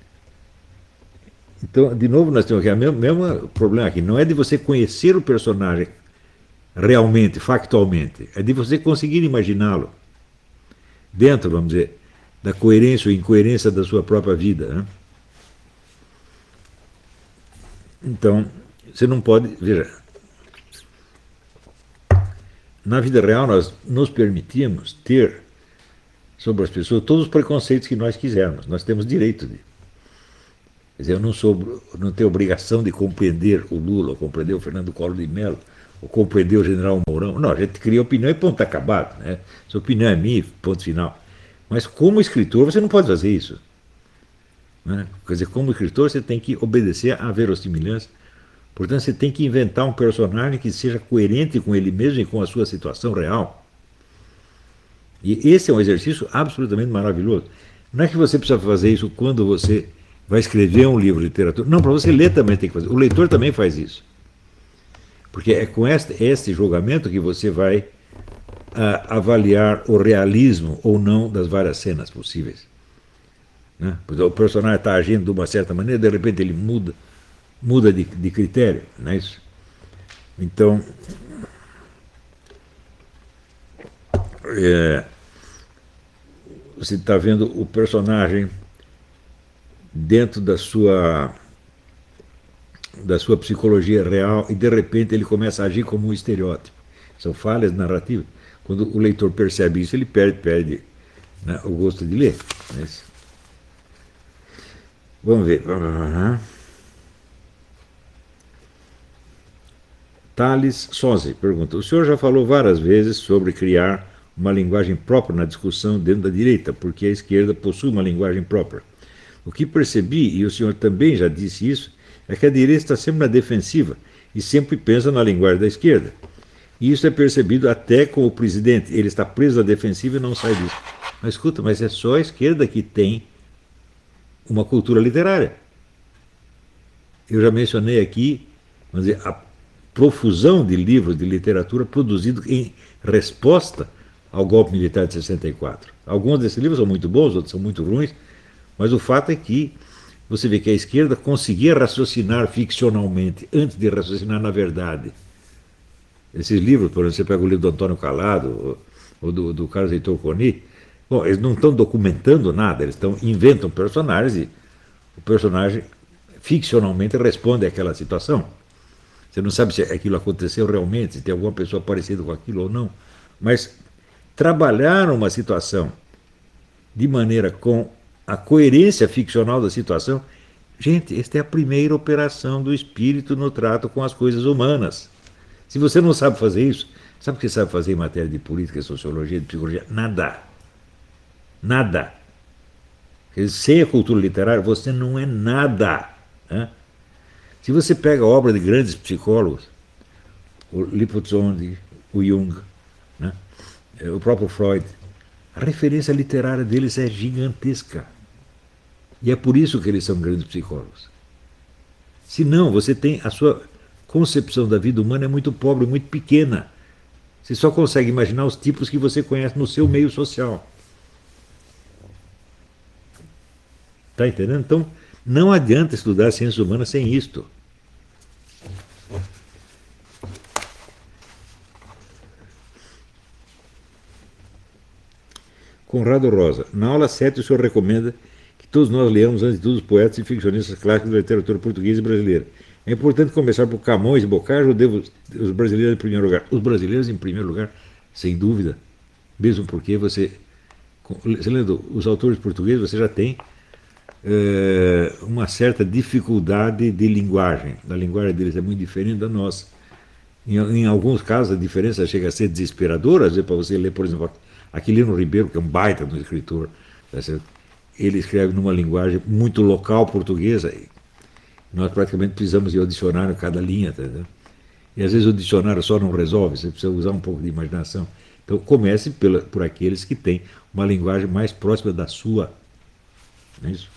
Speaker 1: Então, de novo, nós temos aqui o mesmo, mesmo problema aqui. Não é de você conhecer o personagem realmente, factualmente, é de você conseguir imaginá-lo dentro, vamos dizer, da coerência ou incoerência da sua própria vida. Né? Então, você não pode... Veja, na vida real nós nos permitimos ter sobre as pessoas todos os preconceitos que nós quisermos. Nós temos direito de... Quer dizer, eu não, sou, não tenho obrigação de compreender o Lula, ou compreender o Fernando Collor de Mello, ou compreender o General Mourão. Não, a gente cria opinião e ponto acabado. Né? Essa opinião é minha, ponto final. Mas como escritor você não pode fazer isso. Né? Quer dizer, como escritor você tem que obedecer à verossimilhança. Portanto, você tem que inventar um personagem que seja coerente com ele mesmo e com a sua situação real. E esse é um exercício absolutamente maravilhoso. Não é que você precisa fazer isso quando você vai escrever um livro de literatura. Não, para você ler também tem que fazer. O leitor também faz isso. Porque é com este, este julgamento que você vai a avaliar o realismo ou não das várias cenas possíveis. Né? O personagem está agindo de uma certa maneira, de repente ele muda, muda de, de critério. Não é isso? Então, é, você está vendo o personagem dentro da sua, da sua psicologia real e de repente ele começa a agir como um estereótipo. São falhas narrativas. Quando o leitor percebe isso, ele perde, perde né, o gosto de ler. Mas... Vamos ver. Thales Sozzi pergunta: o senhor já falou várias vezes sobre criar uma linguagem própria na discussão dentro da direita, porque a esquerda possui uma linguagem própria. O que percebi, e o senhor também já disse isso, é que a direita está sempre na defensiva e sempre pensa na linguagem da esquerda. E isso é percebido até com o presidente. Ele está preso à defensiva e não sai disso. Mas escuta, mas é só a esquerda que tem uma cultura literária. Eu já mencionei aqui, vamos dizer, a profusão de livros de literatura produzidos em resposta ao golpe militar de sessenta e quatro. Alguns desses livros são muito bons, outros são muito ruins, mas o fato é que você vê que a esquerda conseguia raciocinar ficcionalmente antes de raciocinar na verdade. Esses livros, por exemplo, você pega o livro do Antônio Calado ou do, do Carlos Heitor Coni, bom, eles não estão documentando nada, eles estão, inventam personagens e o personagem ficcionalmente responde àquela situação. Você não sabe se aquilo aconteceu realmente, se tem alguma pessoa parecida com aquilo ou não, mas trabalhar uma situação de maneira com a coerência ficcional da situação, gente, esta é a primeira operação do espírito no trato com as coisas humanas. Se você não sabe fazer isso, sabe o que você sabe fazer em matéria de política, sociologia, de psicologia? Nada. Nada. Quer dizer, sem a cultura literária, você não é nada. Né? Se você pega a obra de grandes psicólogos, o Lipizzaner, o Jung, né? O próprio Freud, a referência literária deles é gigantesca. E é por isso que eles são grandes psicólogos. Se não, você tem a sua concepção da vida humana é muito pobre, muito pequena. Você só consegue imaginar os tipos que você conhece no seu meio social. Está entendendo? Então, não adianta estudar ciências humanas sem isto. Conrado Rosa. Na aula sete, o senhor recomenda que todos nós leamos, antes de tudo, os poetas e ficcionistas clássicos da literatura portuguesa e brasileira. É importante começar por Camões e Boccaccio ou devo os brasileiros em primeiro lugar? Os brasileiros em primeiro lugar, sem dúvida. Mesmo porque você, você lendo os autores portugueses, você já tem é, uma certa dificuldade de linguagem. A linguagem deles é muito diferente da nossa. Em, em alguns casos, a diferença chega a ser desesperadora. Às vezes, para você ler, por exemplo, Aquilino Ribeiro, que é um baita do escritor, tá certo? Ele escreve numa linguagem muito local portuguesa. Nós praticamente precisamos ir ao dicionário cada linha, tá entendendo? E às vezes o dicionário só não resolve, você precisa usar um pouco de imaginação. Então comece pela, por aqueles que têm uma linguagem mais próxima da sua. Não é isso?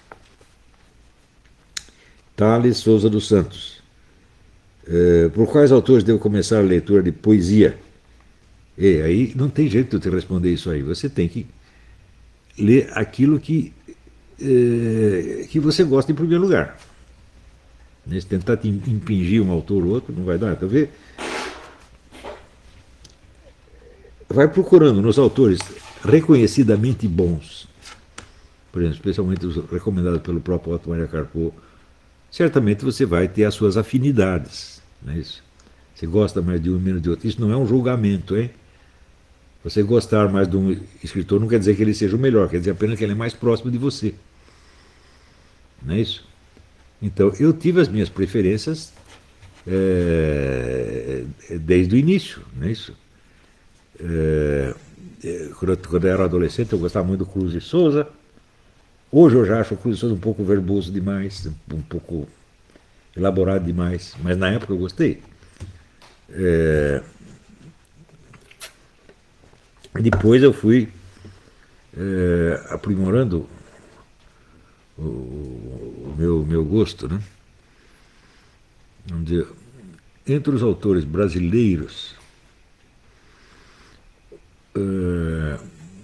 Speaker 1: Thales Souza dos Santos. É, por quais autores devo começar a leitura de poesia? E aí não tem jeito de eu te responder isso aí. Você tem que ler aquilo que, é, que você gosta em primeiro lugar. Se tentar te impingir um autor ou outro, não vai dar. Tá vendo? Vai procurando nos autores reconhecidamente bons, por exemplo, especialmente os recomendados pelo próprio Otto Maria Carpo, certamente você vai ter as suas afinidades. Não é isso? Você gosta mais de um e menos de outro. Isso não é um julgamento, hein? Você gostar mais de um escritor não quer dizer que ele seja o melhor, quer dizer apenas que ele é mais próximo de você. Não é isso? Então, eu tive as minhas preferências é, desde o início, não é isso? É, quando eu era adolescente, eu gostava muito do Cruz de Souza. Hoje eu já acho o Cruz de Souza um pouco verboso demais, um pouco elaborado demais, mas na época eu gostei. É, depois eu fui é, aprimorando o, o meu, meu gosto, né? Vamos dizer, entre os autores brasileiros, uh,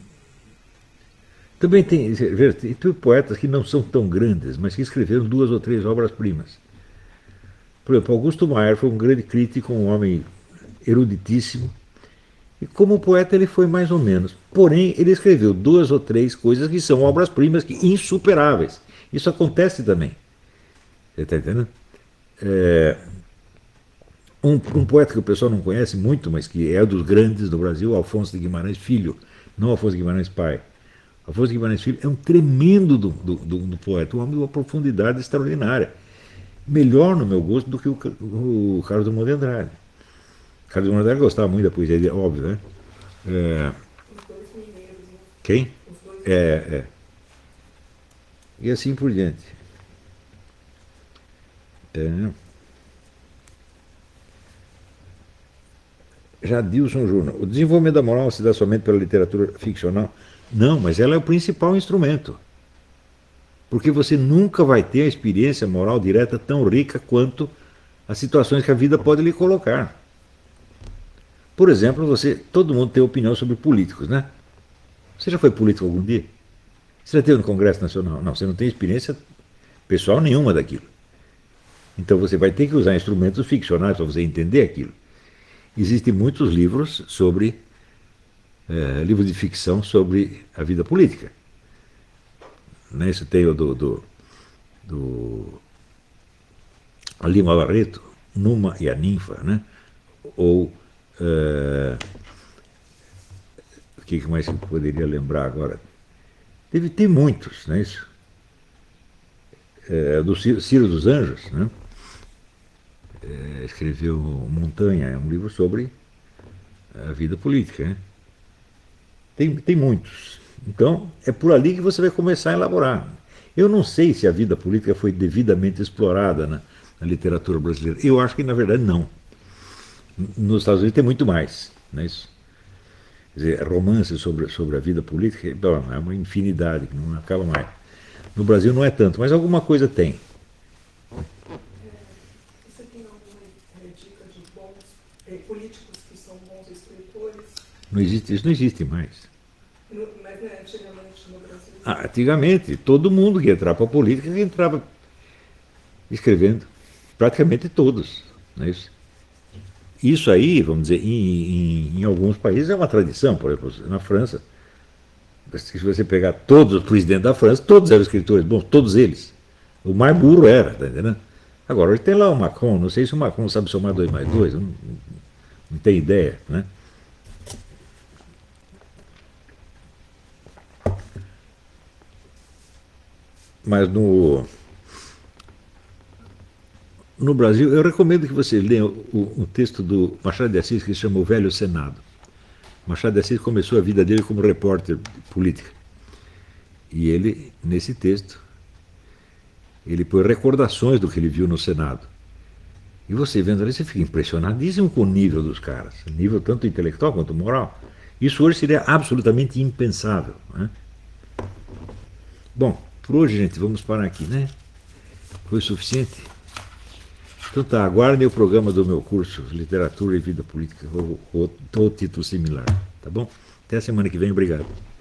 Speaker 1: também tem, tem, tem poetas que não são tão grandes, mas que escreveram duas ou três obras-primas. Por exemplo, Augusto Maier foi um grande crítico, um homem eruditíssimo, e como poeta ele foi mais ou menos. Porém, ele escreveu duas ou três coisas que são obras-primas insuperáveis. Isso acontece também. Você está entendendo? É, um, um poeta que o pessoal não conhece muito, mas que é dos grandes do Brasil, Alfonso de Guimarães Filho, não Alfonso de Guimarães Pai. Alfonso de Guimarães Filho é um tremendo do, do, do, do poeta, um homem de uma profundidade extraordinária. Melhor, no meu gosto, do que o, o Carlos Drummond de Andrade. Carlos Drummond de Andrade gostava muito da poesia dele, óbvio, né? É, quem? É, é. E assim por diante. É. Jadilson Júnior. O desenvolvimento da moral se dá somente pela literatura ficcional? Não, mas ela é o principal instrumento. Porque você nunca vai ter a experiência moral direta tão rica quanto as situações que a vida pode lhe colocar. Por exemplo, você, todo mundo tem opinião sobre políticos, né? Você já foi político algum dia? Você já teve no Congresso Nacional? Não, você não tem experiência pessoal nenhuma daquilo. Então você vai ter que usar instrumentos ficcionais para você entender aquilo. Existem muitos livros sobre, é, livros de ficção sobre a vida política. Né? Isso tem o do, do, do Lima Barreto, Numa e a Ninfa, né? Ou é, o que mais eu poderia lembrar agora? Deve ter muitos, não é isso? É, do Ciro dos Anjos, né? É, escreveu Montanha, é um livro sobre a vida política, né? Tem, tem muitos. Então, é por ali que você vai começar a elaborar. Eu não sei se a vida política foi devidamente explorada na, na literatura brasileira. Eu acho que, na verdade, não. Nos Estados Unidos tem muito mais, não é isso? Quer dizer, romances sobre, sobre a vida política, bom, é uma infinidade, que não acaba mais. No Brasil não é tanto, mas alguma coisa tem.
Speaker 2: é, políticos que são bons escritores?
Speaker 1: Não existe, isso não existe mais.
Speaker 2: No, mas né, antigamente no Brasil?
Speaker 1: Ah, antigamente, todo mundo que entrava para a política que entrava escrevendo. Praticamente todos. Não é isso? Isso aí, vamos dizer, em, em, em alguns países é uma tradição. Por exemplo, na França, se você pegar todos os presidentes da França, todos eram escritores, bom, todos eles. O mais burro era, tá entendendo? Agora, hoje tem lá o Macron, não sei se o Macron sabe somar dois mais dois, não, não tem ideia, né? Mas no, no Brasil, eu recomendo que você leia o, o texto do Machado de Assis que se chama O Velho Senado. Machado de Assis começou a vida dele como repórter de política. E ele, nesse texto, ele põe recordações do que ele viu no Senado. E você vendo ali, você fica impressionadíssimo com o nível dos caras, nível tanto intelectual quanto moral. Isso hoje seria absolutamente impensável, né? Bom, por hoje, gente, vamos parar aqui, né? Foi suficiente? Então tá, aguardem o programa do meu curso Literatura e Vida Política, ou, ou, ou título similar, tá bom? Até a semana que vem, obrigado.